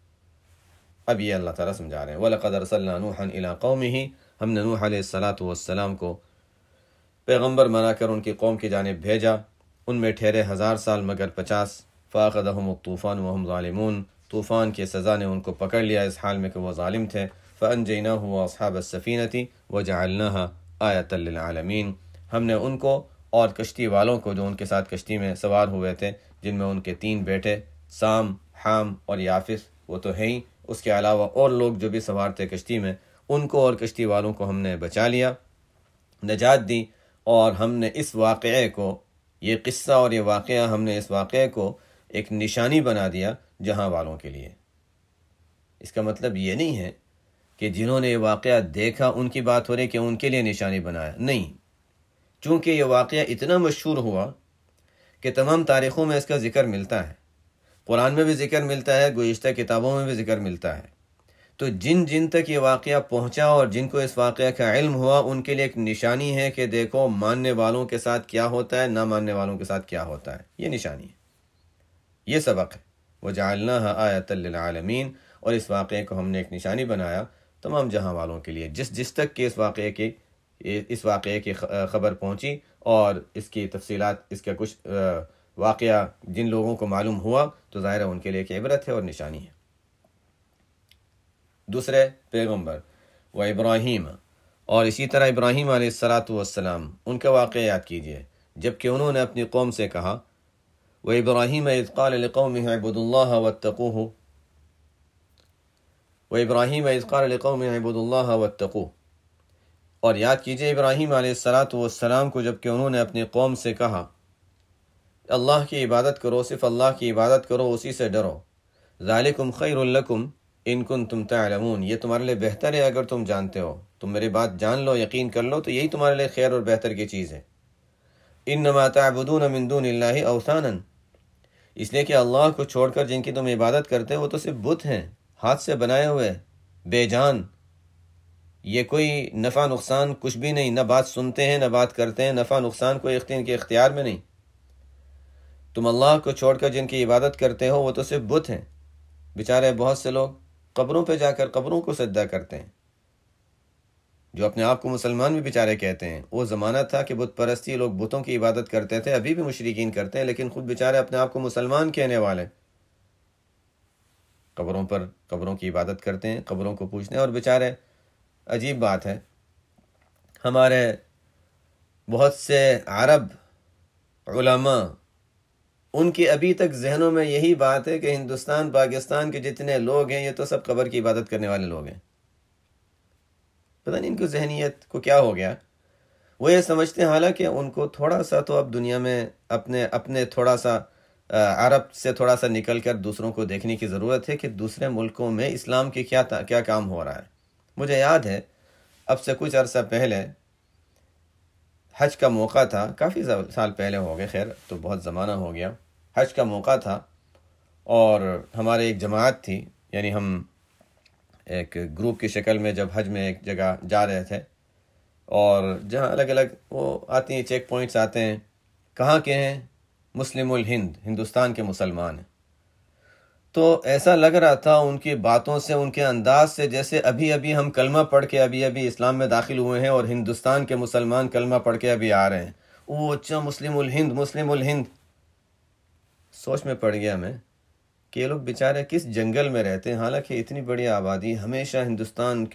اب یہ اللہ تعالیٰ سمجھا رہے ہیں، وَلَقَدْ أَرْسَلْنَا نُوحًا إِلَىٰ قَوْمِهِ، ہم نے نوح علیہ الصلاۃ والسلام کو پیغمبر بنا کر ان کی قوم کی جانب بھیجا، ان میں ٹھہرے ہزار سال مگر پچاس۔ فَأَخَذَهُمُ الطُّوفَانُ وَهُمْ ظَالِمُونَ، طوفان کی سزا نے ان کو پکڑ لیا اس حال میں کہ وہ ظالم تھے۔ فَأَنْجَيْنَاهُ وَأَصْحَابَ السَّفِينَةِ وَجَعَلْنَاهَا آیَةً لِلْعَالَمِينَ، ہم نے ان کو اور کشتی والوں کو جو ان کے ساتھ کشتی میں سوار ہوئے تھے، جن میں ان کے تین بیٹے سام، حام اور یافس وہ تو ہیں ہی، اس کے علاوہ اور لوگ جو بھی سوار تھے کشتی میں، ان کو اور کشتی والوں کو ہم نے بچا لیا، نجات دی۔ اور ہم نے اس واقعے کو، یہ قصہ اور یہ واقعہ، ہم نے اس واقعے کو ایک نشانی بنا دیا جہاں والوں کے لیے۔ اس کا مطلب یہ نہیں ہے کہ جنہوں نے یہ واقعہ دیکھا ان کی بات ہو رہی کہ ان کے لیے نشانی بنایا، نہیں، چونکہ یہ واقعہ اتنا مشہور ہوا کہ تمام تاریخوں میں اس کا ذکر ملتا ہے، قرآن میں بھی ذکر ملتا ہے، گزشتہ کتابوں میں بھی ذکر ملتا ہے۔ تو جن جن تک یہ واقعہ پہنچا اور جن کو اس واقعہ کا علم ہوا، ان کے لیے ایک نشانی ہے کہ دیکھو ماننے والوں کے ساتھ کیا ہوتا ہے، نہ ماننے والوں کے ساتھ کیا ہوتا ہے۔ یہ نشانی ہے، یہ سبق ہے۔ وَجَعَلْنَاهَا آیَةً لِلْعَالَمِينَ، اور اس واقعے کو ہم نے ایک نشانی بنایا تمام جہاں والوں کے لیے، جس جس تک کہ اس واقعے کی اس واقعے کی خبر پہنچی اور اس کی تفصیلات، اس کا کچھ واقعہ جن لوگوں کو معلوم ہوا تو ظاہر ہے ان کے لیے ایک عبرت ہے اور نشانی ہے۔ دوسرے پیغمبر و ابراہیم، اور اسی طرح ابراہیم علیہ الصلاۃ والسلام، ان کا واقعہ یاد کیجئے جب کہ انہوں نے اپنی قوم سے کہا، وَإِبْرَاهِيمَ إِذْ قَالَ لِقَوْمِهِ اعْبُدُوا اللَّهَ وَاتَّقُوهُ وَإِبْرَاهِيمَ إِذْ قَالَ لِقَوْمِهِ اعْبُدُوا اللَّهَ وَاتَّقُوهُ، اور یاد کیجئے ابراہیم علیہ الصلاۃ والسلام کو جب کہ انہوں نے اپنی قوم سے کہا، اللہ کی عبادت کرو، صرف اللہ کی عبادت کرو، اسی سے ڈرو۔ ذَلِكُمْ خَيْرٌ لَكُمْ ان کنتم تعلمون، یہ تمہارے لیے بہتر ہے اگر تم جانتے ہو، تم میری بات جان لو، یقین کر لو، تو یہی تمہارے لیے خیر اور بہتر کی چیز ہے۔ انما تعبدون من دون اللہ اوثانا، اس لیے کہ اللہ کو چھوڑ کر جن کی تم عبادت کرتے ہو وہ تو صرف بت ہیں، ہاتھ سے بنائے ہوئے، بے جان، یہ کوئی نفع نقصان کچھ بھی نہیں، نہ بات سنتے ہیں نہ بات کرتے ہیں، نفع نقصان کوئی ان کے اختیار میں نہیں۔ تم اللہ کو چھوڑ کر جن کی عبادت کرتے ہو وہ تو صرف بت ہیں۔ بیچارے بہت سے لوگ قبروں پہ جا کر قبروں کو سجدہ کرتے ہیں، جو اپنے آپ کو مسلمان بھی بیچارے کہتے ہیں۔ وہ زمانہ تھا کہ بت پرستی، لوگ بتوں کی عبادت کرتے تھے، ابھی بھی مشرکین کرتے ہیں، لیکن خود بیچارے اپنے آپ کو مسلمان کہنے والے قبروں پر قبروں کی عبادت کرتے ہیں، قبروں کو پوجتے ہیں۔ اور بیچارے عجیب بات ہے، ہمارے بہت سے عرب علماء، ان کی ابھی تک ذہنوں میں یہی بات ہے کہ ہندوستان پاکستان کے جتنے لوگ ہیں یہ تو سب قبر کی عبادت کرنے والے لوگ ہیں۔ پتہ نہیں ان کی ذہنیت کو کیا ہو گیا، وہ یہ سمجھتے ہیں، حالانکہ ان کو تھوڑا سا تو اب دنیا میں اپنے اپنے تھوڑا سا عرب سے تھوڑا سا نکل کر دوسروں کو دیکھنے کی ضرورت ہے کہ دوسرے ملکوں میں اسلام کی کیا کیا کام ہو رہا ہے۔ مجھے یاد ہے اب سے کچھ عرصہ پہلے حج کا موقع تھا، کافی سال پہلے ہو گئے، خیر تو بہت زمانہ ہو گیا، حج کا موقع تھا اور ہمارے ایک جماعت تھی، یعنی ہم ایک گروپ کی شکل میں جب حج میں ایک جگہ جا رہے تھے، اور جہاں الگ الگ وہ آتی ہیں چیک پوائنٹس آتے ہیں، کہاں کے ہیں؟ مسلم الہند، ہندوستان کے مسلمان ہیں۔ تو ایسا لگ رہا تھا ان کی باتوں سے، ان کے انداز سے، جیسے ابھی ابھی ہم کلمہ پڑھ کے ابھی ابھی اسلام میں داخل ہوئے ہیں اور ہندوستان کے مسلمان کلمہ پڑھ کے ابھی آ رہے ہیں۔ او اچھا، مسلم الہند، مسلم الہند۔ سوچ میں پڑ گیا میں کہ یہ لوگ بیچارے کس جنگل میں رہتے ہیں، حالانکہ اتنی بڑی آبادی، ہمیشہ ہندوستان کے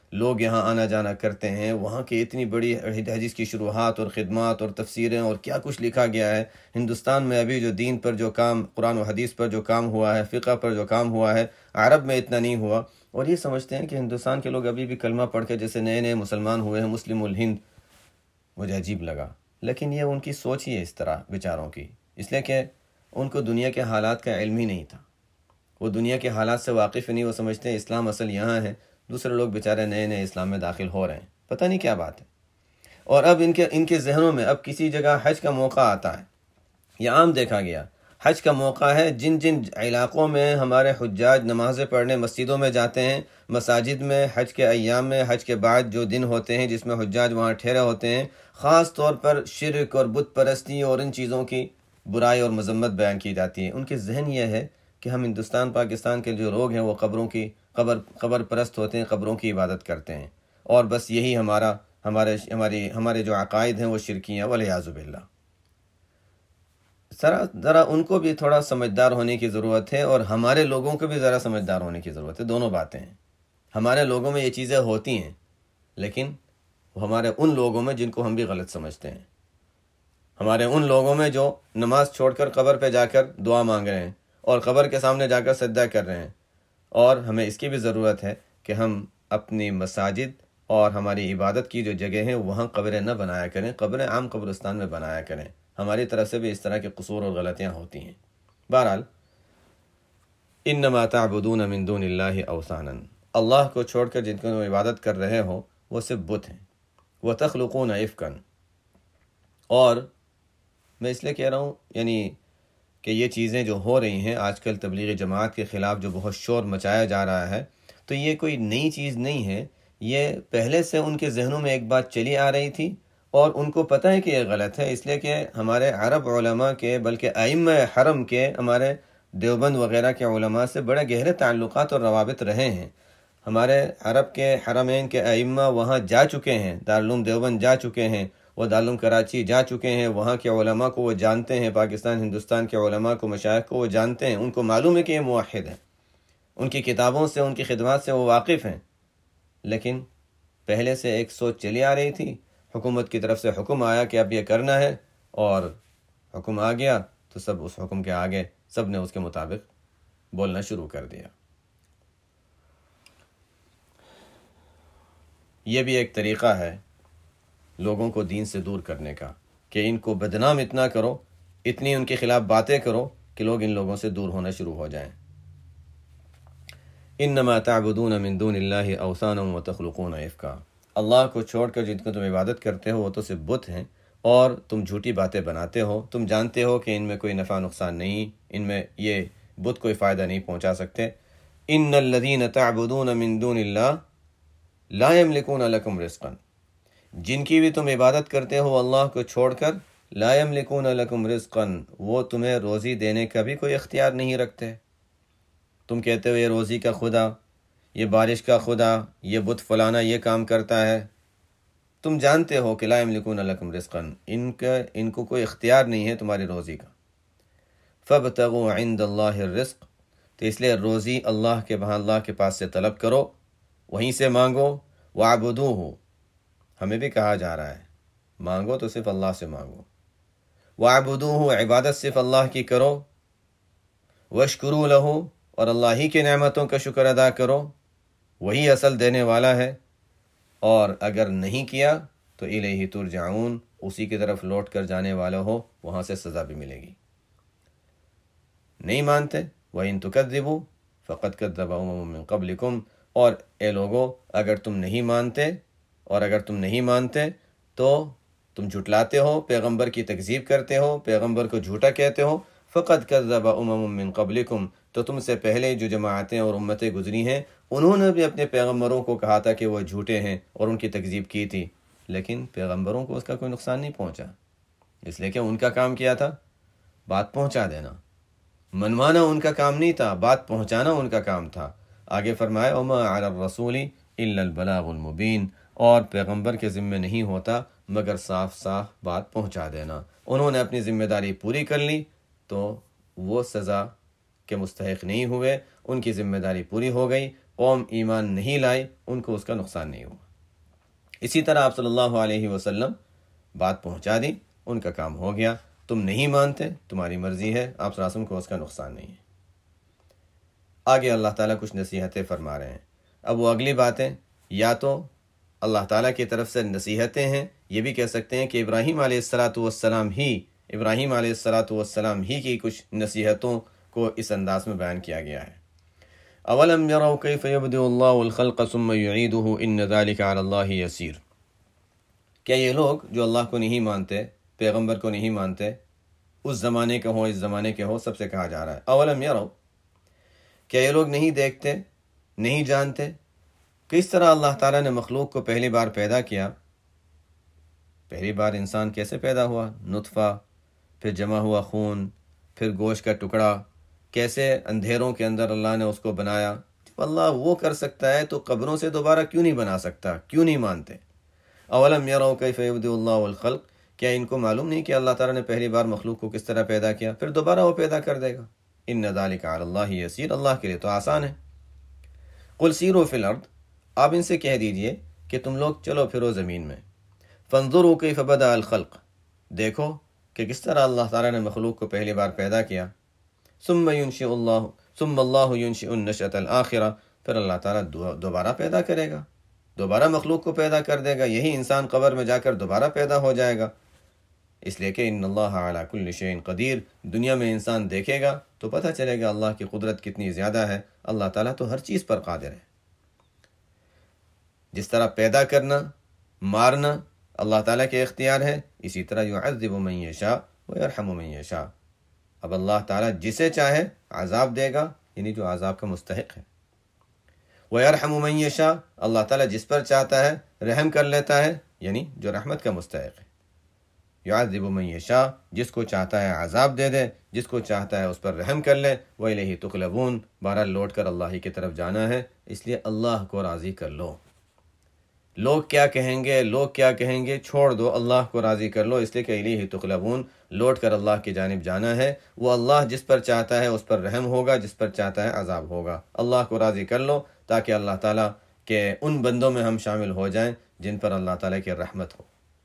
لوگ یہاں آنا جانا کرتے ہیں، وہاں کی اتنی بڑی حدیث کی شروحات اور خدمات اور تفسیریں اور کیا کچھ لکھا گیا ہے۔ ہندوستان میں ابھی جو دین پر جو کام، قرآن و حدیث پر جو کام ہوا ہے، فقہ پر جو کام ہوا ہے، عرب میں اتنا نہیں ہوا، اور یہ سمجھتے ہیں کہ ہندوستان کے لوگ ابھی بھی کلمہ پڑھ کے جیسے نئے نئے مسلمان ہوئے ہیں، مسلم الہند۔ مجھے عجیب لگا، لیکن یہ ان کی سوچ ہی ہے اس طرح بیچاروں کی، اس لیے کہ ان کو دنیا کے حالات کا علم ہی نہیں تھا، وہ دنیا کے حالات سے واقف نہیں، وہ سمجھتے ہیں اسلام اصل یہاں ہے، دوسرے لوگ بیچارے نئے نئے اسلام میں داخل ہو رہے ہیں، پتہ نہیں کیا بات ہے۔ اور اب ان کے ان کے ذہنوں میں اب کسی جگہ حج کا موقع آتا ہے، یہ عام دیکھا گیا، حج کا موقع ہے، جن جن علاقوں میں ہمارے حجاج نمازیں پڑھنے مسجدوں میں جاتے ہیں، مساجد میں حج کے ایام میں، حج کے بعد جو دن ہوتے ہیں جس میں حجاج وہاں ٹھہرے ہوتے ہیں، خاص طور پر شرک اور بت پرستی اور ان چیزوں کی برائی اور مذمت بیان کی جاتی ہے۔ ان کے ذہن یہ ہے کہ ہم ہندوستان پاکستان کے جو لوگ ہیں وہ قبروں کی قبر قبر پرست ہوتے ہیں، قبروں کی عبادت کرتے ہیں، اور بس یہی ہمارا ہمارے ہماری ہمارے جو عقائد ہیں وہ شرکی ہیں، والعیاذ باللہ۔ ذرا ذرا ان کو بھی تھوڑا سمجھدار ہونے کی ضرورت ہے، اور ہمارے لوگوں کو بھی ذرا سمجھدار ہونے کی ضرورت ہے، دونوں باتیں ہیں۔ ہمارے لوگوں میں یہ چیزیں ہوتی ہیں، لیکن وہ ہمارے ان لوگوں میں جن کو ہم بھی غلط سمجھتے ہیں، ہمارے ان لوگوں میں جو نماز چھوڑ کر قبر پہ جا کر دعا مانگ رہے ہیں اور قبر کے سامنے جا کر سجدہ کر رہے ہیں۔ اور ہمیں اس کی بھی ضرورت ہے کہ ہم اپنی مساجد اور ہماری عبادت کی جو جگہ ہیں وہاں قبریں نہ بنایا کریں، قبریں عام قبرستان میں بنایا کریں۔ ہماری طرف سے بھی اس طرح کے قصور اور غلطیاں ہوتی ہیں۔ بہرحال، انما تعبدون من دون اللہ اوثانا، اللہ کو چھوڑ کر جن کو تم عبادت کر رہے ہو وہ صرف بت ہیں۔ وتخلقون افکا، اور میں اس لیے کہہ رہا ہوں یعنی کہ یہ چیزیں جو ہو رہی ہیں آج کل تبلیغی جماعت کے خلاف، جو بہت شور مچایا جا رہا ہے، تو یہ کوئی نئی چیز نہیں ہے، یہ پہلے سے ان کے ذہنوں میں ایک بات چلی آ رہی تھی، اور ان کو پتہ ہے کہ یہ غلط ہے، اس لیے کہ ہمارے عرب علماء کے، بلکہ ائمہ حرم کے، ہمارے دیوبند وغیرہ کے علماء سے بڑے گہرے تعلقات اور روابط رہے ہیں۔ ہمارے عرب کے حرمین کے ائمہ وہاں جا چکے ہیں، دارالعلوم دیوبند جا چکے ہیں، وہ دارالعلوم کراچی جا چکے ہیں، وہاں کے علماء کو وہ جانتے ہیں، پاکستان ہندوستان کے علماء کو، مشائخ کو وہ جانتے ہیں، ان کو معلوم ہے کہ یہ موحد ہیں، ان کی کتابوں سے، ان کی خدمات سے وہ واقف ہیں، لیکن پہلے سے ایک سوچ چلی آ رہی تھی، حکومت کی طرف سے حکم آیا کہ اب یہ کرنا ہے، اور حکم آ گیا تو سب اس حکم کے آگے، سب نے اس کے مطابق بولنا شروع کر دیا۔ یہ بھی ایک طریقہ ہے لوگوں کو دین سے دور کرنے کا، کہ ان کو بدنام اتنا کرو، اتنی ان کے خلاف باتیں کرو کہ لوگ ان لوگوں سے دور ہونا شروع ہو جائیں۔ انما تعبدون من دون اللہ اوثانا وتخلقون افکا، اللہ کو چھوڑ کر جن کو تم عبادت کرتے ہو وہ تو صرف بت ہیں، اور تم جھوٹی باتیں بناتے ہو، تم جانتے ہو کہ ان میں کوئی نفع نقصان نہیں، ان میں یہ بت کوئی فائدہ نہیں پہنچا سکتے۔ ان الذین تعبدون من دون اللہ لا یملکون لکم رزقا، جن کی بھی تم عبادت کرتے ہو اللہ کو چھوڑ کر، لا یملکون لکم رزقا، وہ تمہیں روزی دینے کا بھی کوئی اختیار نہیں رکھتے۔ تم کہتے ہو یہ روزی کا خدا، یہ بارش کا خدا، یہ بت فلانا یہ کام کرتا ہے، تم جانتے ہو کہ لا یملکون لکم رزقا، ان کا ان کو کوئی اختیار نہیں ہے تمہاری روزی کا۔ فابتغوا عند اللہ الرزق، تو اس لیے روزی اللہ کے وہاں، اللہ کے پاس سے طلب کرو، وہیں سے مانگو۔ وعبدوہ، ہمیں بھی کہا جا رہا ہے مانگو تو صرف اللہ سے مانگو۔ وعبدوہ، عبادت صرف اللہ کی کرو۔ واشکروا لہ، اور اللہ ہی کے نعمتوں کا شکر ادا کرو، وہی اصل دینے والا ہے، اور اگر نہیں کیا تو الیہ ترجعون، اسی کی طرف لوٹ کر جانے والا ہو، وہاں سے سزا بھی ملے گی۔ نہیں مانتے، وَإِن تُكَذِّبُوا فَقَدْ كَذَّبَ أُمَمٌ مِّن قَبْلِكُمْ، اور اے لوگو اگر تم نہیں مانتے، اور اگر تم نہیں مانتے تو تم جھٹلاتے ہو، پیغمبر کی تکذیب کرتے ہو، پیغمبر کو جھوٹا کہتے ہو۔ فَقَدْ كَذَّبَ أُمَمٌ مِّن قَبْلِكُمْ، تو تم سے پہلے جو جماعتیں اور امتیں گزری ہیں انہوں نے بھی اپنے پیغمبروں کو کہا تھا کہ وہ جھوٹے ہیں اور ان کی تکذیب کی تھی، لیکن پیغمبروں کو اس کا کوئی نقصان نہیں پہنچا، اس لیے کہ ان کا کام کیا تھا؟ بات پہنچا دینا، منوانا ان کا کام نہیں تھا، بات پہنچانا ان کا کام تھا۔ آگے فرمایا وَمَا عَلَى الرَّسُولِ إِلَّا الْبَلَاغُ الْمُبِينُ، اور پیغمبر کے ذمہ نہیں ہوتا مگر صاف صاف بات پہنچا دینا۔ انہوں نے اپنی ذمہ داری پوری کر لی تو وہ سزا کے مستحق نہیں ہوئے، ان کی ذمہ داری پوری ہو گئی، قوم ایمان نہیں لائی ان کو اس کا نقصان نہیں ہوا۔ اسی طرح آپ صلی اللہ علیہ وسلم بات پہنچا دی، ان کا کام ہو گیا۔ تم نہیں مانتے، تمہاری مرضی ہے، آپ صلی اللہ علیہ وسلم کو اس کا نقصان نہیں ہے۔ آگے اللہ تعالیٰ کچھ نصیحتیں فرما رہے ہیں۔ اب وہ اگلی باتیں یا تو اللہ تعالیٰ کی طرف سے نصیحتیں ہیں، یہ بھی کہہ سکتے ہیں کہ ابراہیم علیہ الصلاۃ والسلام ہی ابراہیم علیہ الصلاۃ والسلام ہی کی کچھ نصیحتوں کو اس انداز میں بیان کیا گیا ہے۔ اولم یروا کیف یبدئ اللہ الخلق ثم یعیدہ ان ذلک علی اللہ یسیر۔ کیا یہ لوگ جو اللہ کو نہیں مانتے، پیغمبر کو نہیں مانتے، اس زمانے کے ہوں اس زمانے کے ہوں، سب سے کہا جا رہا ہے اولم یروا، کیا یہ لوگ نہیں دیکھتے، نہیں جانتے کس طرح اللہ تعالیٰ نے مخلوق کو پہلی بار پیدا کیا؟ پہلی بار انسان کیسے پیدا ہوا؟ نطفہ، پھر جمع ہوا خون، پھر گوشت کا ٹکڑا، کیسے اندھیروں کے اندر اللہ نے اس کو بنایا۔ جب اللہ وہ کر سکتا ہے تو قبروں سے دوبارہ کیوں نہیں بنا سکتا؟ کیوں نہیں مانتے؟ اولم یروا کیف یبدئ اللہ الخلق، کیا ان کو معلوم نہیں کہ اللہ تعالیٰ نے پہلی بار مخلوق کو کس طرح پیدا کیا، پھر دوبارہ وہ پیدا کر دے گا؟ ان ذلک علی اللہ یسیر، اللہ کے لیے تو آسان ہے۔ قل سیروا فی الارض، آپ ان سے کہہ دیجئے کہ تم لوگ چلو پھرو زمین میں، فانظروا کیف بدأ الخلق، دیکھو کہ کس طرح اللہ تعالیٰ نے مخلوق کو پہلی بار پیدا کیا۔ ثم ينشئ اللہ ثم اللہ ينشئ النشأة الآخرہ، پھر اللہ تعالیٰ دوبارہ پیدا کرے گا، دوبارہ مخلوق کو پیدا کر دے گا، یہی انسان قبر میں جا کر دوبارہ پیدا ہو جائے گا۔ اس لیے کہ ان اللہ علی کل شیء قدیر، دنیا میں انسان دیکھے گا تو پتہ چلے گا اللہ کی قدرت کتنی زیادہ ہے۔ اللہ تعالیٰ تو ہر چیز پر قادر ہے۔ جس طرح پیدا کرنا، مارنا اللہ تعالیٰ کے اختیار ہے، اسی طرح یعذب من یشاء ویرحم من یشاء، اب اللہ تعالیٰ جسے چاہے عذاب دے گا، یعنی جو عذاب کا مستحق ہے۔ ویرحم من یشاء، اللہ تعالیٰ جس پر چاہتا ہے رحم کر لیتا ہے، یعنی جو رحمت کا مستحق ہے۔ یعذب من یشاء، جس کو چاہتا ہے عذاب دے دے، جس کو چاہتا ہے اس پر رحم کر لے۔ وإلیہ تقلبون، بہرحال لوٹ کر اللہ ہی کی طرف جانا ہے، اس لیے اللہ کو راضی کر لو۔ لوگ کیا کہیں گے، لوگ کیا کہیں گے، چھوڑ دو، اللہ کو راضی کر لو، اس لیے کہ الیہ تقلبون، لوٹ کر اللہ کی جانب جانا ہے۔ وہ اللہ جس پر چاہتا ہے اس پر رحم ہوگا، جس پر چاہتا ہے عذاب ہوگا۔ اللہ کو راضی کر لو تاکہ اللہ تعالیٰ کے ان بندوں میں ہم شامل ہو جائیں جن پر اللہ تعالیٰ کی رحمت ہو۔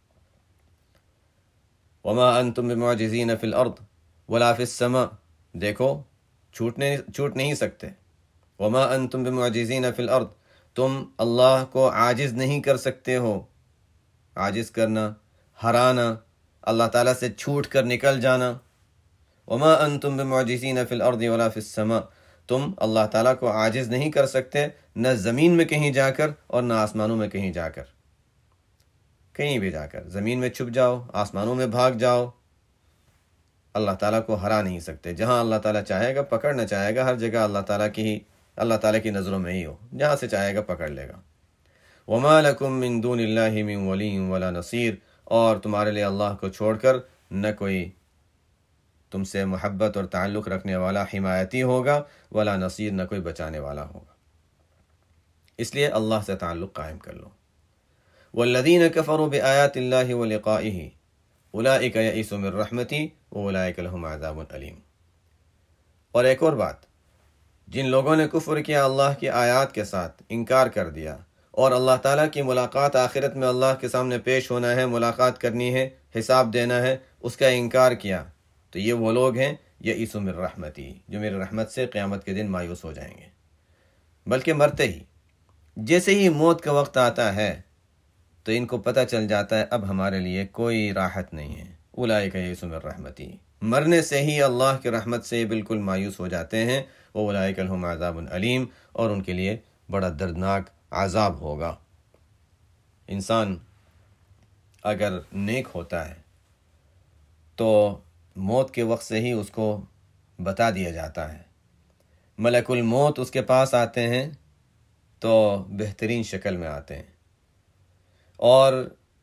وما انتم بمعجزین فی الارض ولا فی السماء، دیکھو چھوٹنے چھوٹ نہیں سکتے۔ وما انتم بمعجزین فی الارض، تم اللہ کو عاجز نہیں کر سکتے ہو۔ عاجز کرنا، ہرانا، اللہ تعالیٰ سے چھوٹ کر نکل جانا۔ وما انتم بمعجزین فی الارض ولا فی السماء، تم اللہ تعالیٰ کو عاجز نہیں کر سکتے، نہ زمین میں کہیں جا کر اور نہ آسمانوں میں کہیں جا کر۔ کہیں بھی جا کر، زمین میں چھپ جاؤ، آسمانوں میں بھاگ جاؤ، اللہ تعالیٰ کو ہرا نہیں سکتے۔ جہاں اللہ تعالیٰ چاہے گا پکڑنا چاہے گا، ہر جگہ اللہ تعالیٰ کی ہی اللہ تعالیٰ کی نظروں میں ہی ہو، جہاں سے چاہے گا پکڑ لے گا۔ وما لکم من دون اللہ من ولی ولا نصیر، اور تمہارے لیے اللہ کو چھوڑ کر نہ کوئی تم سے محبت اور تعلق رکھنے والا حمایتی ہوگا، ولا نصیر، نہ کوئی بچانے والا ہوگا۔ اس لیے اللہ سے تعلق قائم کر لو۔ والذین کفروا بآیات اللہ ولقائہ اولئک یئسوا من رحمتی واولئک لهم عذاب علیم۔ اور ایک اور بات، جن لوگوں نے کفر کیا اللہ کی آیات کے ساتھ، انکار کر دیا، اور اللہ تعالیٰ کی ملاقات آخرت میں اللہ کے سامنے پیش ہونا ہے، ملاقات کرنی ہے، حساب دینا ہے، اس کا انکار کیا، تو یہ وہ لوگ ہیں یئسوا من رحمتی، جو میری رحمت سے قیامت کے دن مایوس ہو جائیں گے، بلکہ مرتے ہی، جیسے ہی موت کا وقت آتا ہے تو ان کو پتہ چل جاتا ہے اب ہمارے لیے کوئی راحت نہیں ہے۔ اولئک یئسوا من رحمتی، مرنے سے ہی اللہ کی رحمت سے بالکل مایوس ہو جاتے ہیں۔ واولئک لهم عذاب علیم، اور ان کے لیے بڑا دردناک عذاب ہوگا۔ انسان اگر نیک ہوتا ہے تو موت کے وقت سے ہی اس کو بتا دیا جاتا ہے، ملک الموت اس کے پاس آتے ہیں تو بہترین شکل میں آتے ہیں، اور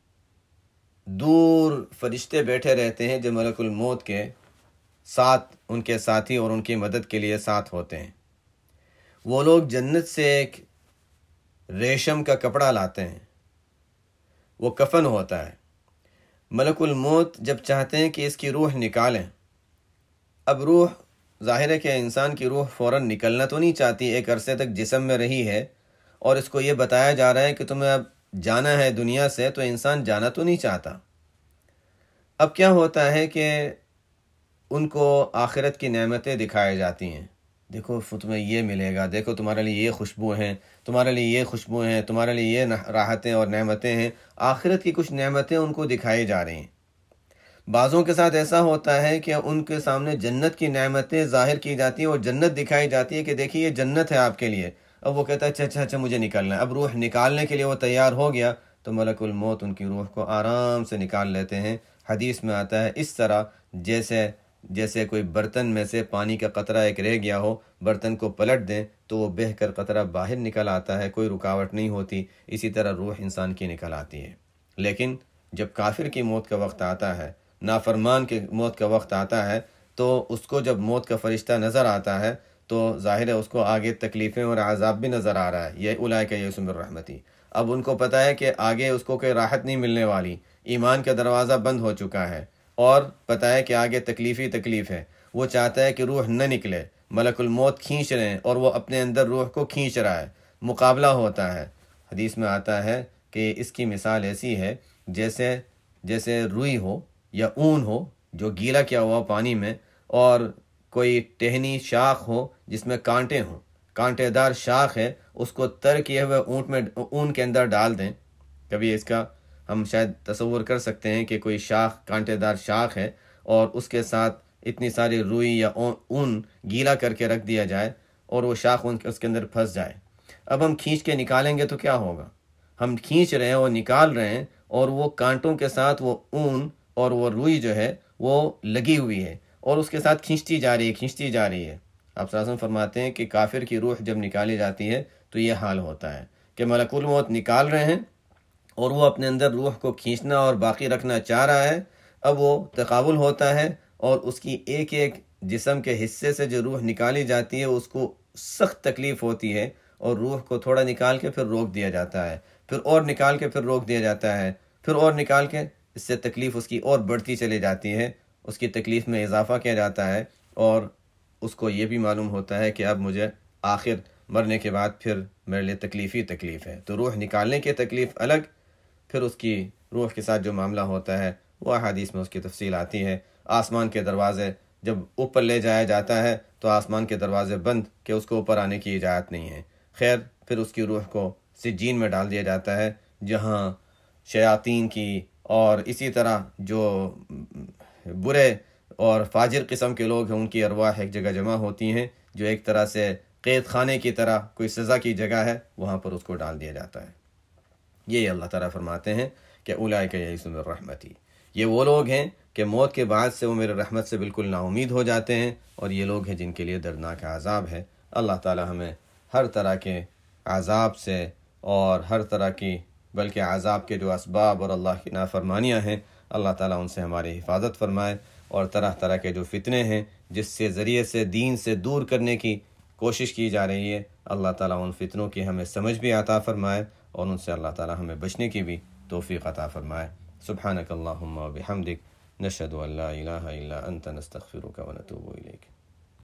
دور فرشتے بیٹھے رہتے ہیں جو ملک الموت کے ساتھ، ان کے ساتھی اور ان کی مدد کے لیے ساتھ ہوتے ہیں۔ وہ لوگ جنت سے ایک ریشم کا کپڑا لاتے ہیں، وہ کفن ہوتا ہے۔ ملک الموت جب چاہتے ہیں کہ اس کی روح نکالیں، اب روح ظاہر ہے کہ انسان کی روح فوراً نکلنا تو نہیں چاہتی، ایک عرصے تک جسم میں رہی ہے اور اس کو یہ بتایا جا رہا ہے کہ تمہیں اب جانا ہے دنیا سے، تو انسان جانا تو نہیں چاہتا۔ اب کیا ہوتا ہے کہ ان کو آخرت کی نعمتیں دکھائی جاتی ہیں، دیکھو تمہیں یہ ملے گا، دیکھو تمہارے لیے یہ خوشبو ہیں، تمہارے لیے یہ خوشبو ہیں، تمہارے لیے یہ راحتیں اور نعمتیں ہیں۔ آخرت کی کچھ نعمتیں ان کو دکھائی جا رہی ہیں۔ بعضوں کے ساتھ ایسا ہوتا ہے کہ ان کے سامنے جنت کی نعمتیں ظاہر کی جاتی ہیں اور جنت دکھائی جاتی ہے کہ دیکھیے یہ جنت ہے آپ کے لیے۔ اب وہ کہتا ہے اچھا اچھا اچھا مجھے نکالنا ہے۔ اب روح نکالنے کے لیے وہ تیار ہو گیا تو ملک الموت ان کی روح کو آرام سے نکال لیتے ہیں۔ حدیث میں آتا ہے اس طرح جیسے جیسے کوئی برتن میں سے پانی کا قطرہ ایک رہ گیا ہو، برتن کو پلٹ دیں تو وہ بہہ کر قطرہ باہر نکل آتا ہے، کوئی رکاوٹ نہیں ہوتی۔ اسی طرح روح انسان کی نکل آتی ہے۔ لیکن جب کافر کی موت کا وقت آتا ہے، نافرمان کے موت کا وقت آتا ہے، تو اس کو جب موت کا فرشتہ نظر آتا ہے تو ظاہر ہے اس کو آگے تکلیفیں اور عذاب بھی نظر آ رہا ہے۔ یہ اولئک یئسوا من رحمتی، اب ان کو پتہ ہے کہ آگے اس کو کوئی راحت نہیں ملنے والی، ایمان کا دروازہ بند ہو چکا ہے اور پتہ ہے کہ آگے تکلیف ہی تکلیف ہے۔ وہ چاہتا ہے کہ روح نہ نکلے، ملک الموت کھینچ رہے ہیں اور وہ اپنے اندر روح کو کھینچ رہا ہے، مقابلہ ہوتا ہے۔ حدیث میں آتا ہے کہ اس کی مثال ایسی ہے جیسے جیسے روئی ہو یا اون ہو جو گیلا کیا ہوا پانی میں، اور کوئی ٹہنی شاخ ہو جس میں کانٹے ہوں، کانٹے دار شاخ ہے، اس کو تر کیے ہوئے اونٹ میں اون کے اندر ڈال دیں۔ کبھی اس کا ہم شاید تصور کر سکتے ہیں کہ کوئی شاخ کانٹے دار شاخ ہے اور اس کے ساتھ اتنی ساری روئی یا اون گیلا کر کے رکھ دیا جائے اور وہ شاخ اس کے اندر پھنس جائے۔ اب ہم کھینچ کے نکالیں گے تو کیا ہوگا؟ ہم کھینچ رہے ہیں اور نکال رہے ہیں اور وہ کانٹوں کے ساتھ وہ اون اور وہ روئی جو ہے وہ لگی ہوئی ہے اور اس کے ساتھ کھینچتی جا رہی ہے کھینچتی جا رہی ہے۔ آپ صلی اللہ علیہ وسلم فرماتے ہیں کہ کافر کی روح جب نکالی جاتی ہے تو یہ حال ہوتا ہے کہ ملک الموت نکال رہے ہیں اور وہ اپنے اندر روح کو کھینچنا اور باقی رکھنا چاہ رہا ہے۔ اب وہ تقابل ہوتا ہے اور اس کی ایک ایک جسم کے حصے سے جو روح نکالی جاتی ہے اس کو سخت تکلیف ہوتی ہے اور روح کو تھوڑا نکال کے پھر روک دیا جاتا ہے، پھر اور نکال کے پھر روک دیا جاتا ہے، پھر اور نکال کے، اس سے تکلیف اس کی اور بڑھتی چلی جاتی ہے، اس کی تکلیف میں اضافہ کیا جاتا ہے اور اس کو یہ بھی معلوم ہوتا ہے کہ اب مجھے آخر مرنے کے بعد پھر میرے لیے تکلیف ہی تکلیف ہے۔ تو روح نکالنے کی تکلیف الگ، پھر اس کی روح کے ساتھ جو معاملہ ہوتا ہے وہ احادیث میں اس کی تفصیل آتی ہے۔ آسمان کے دروازے جب اوپر لے جایا جاتا ہے تو آسمان کے دروازے بند کہ اس کو اوپر آنے کی اجازت نہیں ہے۔ خیر پھر اس کی روح کو سجین میں ڈال دیا جاتا ہے جہاں شیاطین کی اور اسی طرح جو برے اور فاجر قسم کے لوگ ہیں ان کی ارواح ایک جگہ جمع ہوتی ہیں، جو ایک طرح سے قید خانے کی طرح کوئی سزا کی جگہ ہے، وہاں پر اس کو ڈال دیا جاتا ہے۔ یہ اللہ تعالیٰ فرماتے ہیں کہ اولئک یئسوا من رحمتی، یہ وہ لوگ ہیں کہ موت کے بعد سے وہ میرے رحمت سے بالکل نا امید ہو جاتے ہیں، اور یہ لوگ ہیں جن کے لیے دردناک عذاب ہے۔ اللہ تعالیٰ ہمیں ہر طرح کے عذاب سے اور ہر طرح کی بلکہ عذاب کے جو اسباب اور اللہ کی نافرمانیاں ہیں، اللہ تعالیٰ ان سے ہماری حفاظت فرمائے، اور طرح طرح کے جو فتنے ہیں جس سے ذریعے سے دین سے دور کرنے کی کوشش کی جا رہی ہے، اللہ تعالیٰ ان فتنوں کی ہمیں سمجھ بھی عطا فرمائے اور ان سے اللہ تعالیٰ ہمیں بچنے کی بھی توفیق عطا فرمائے۔ سبحانک اللہم و بحمدک، نشہد ان لا الہ الا انت، نستغفرک و نتوب الیک۔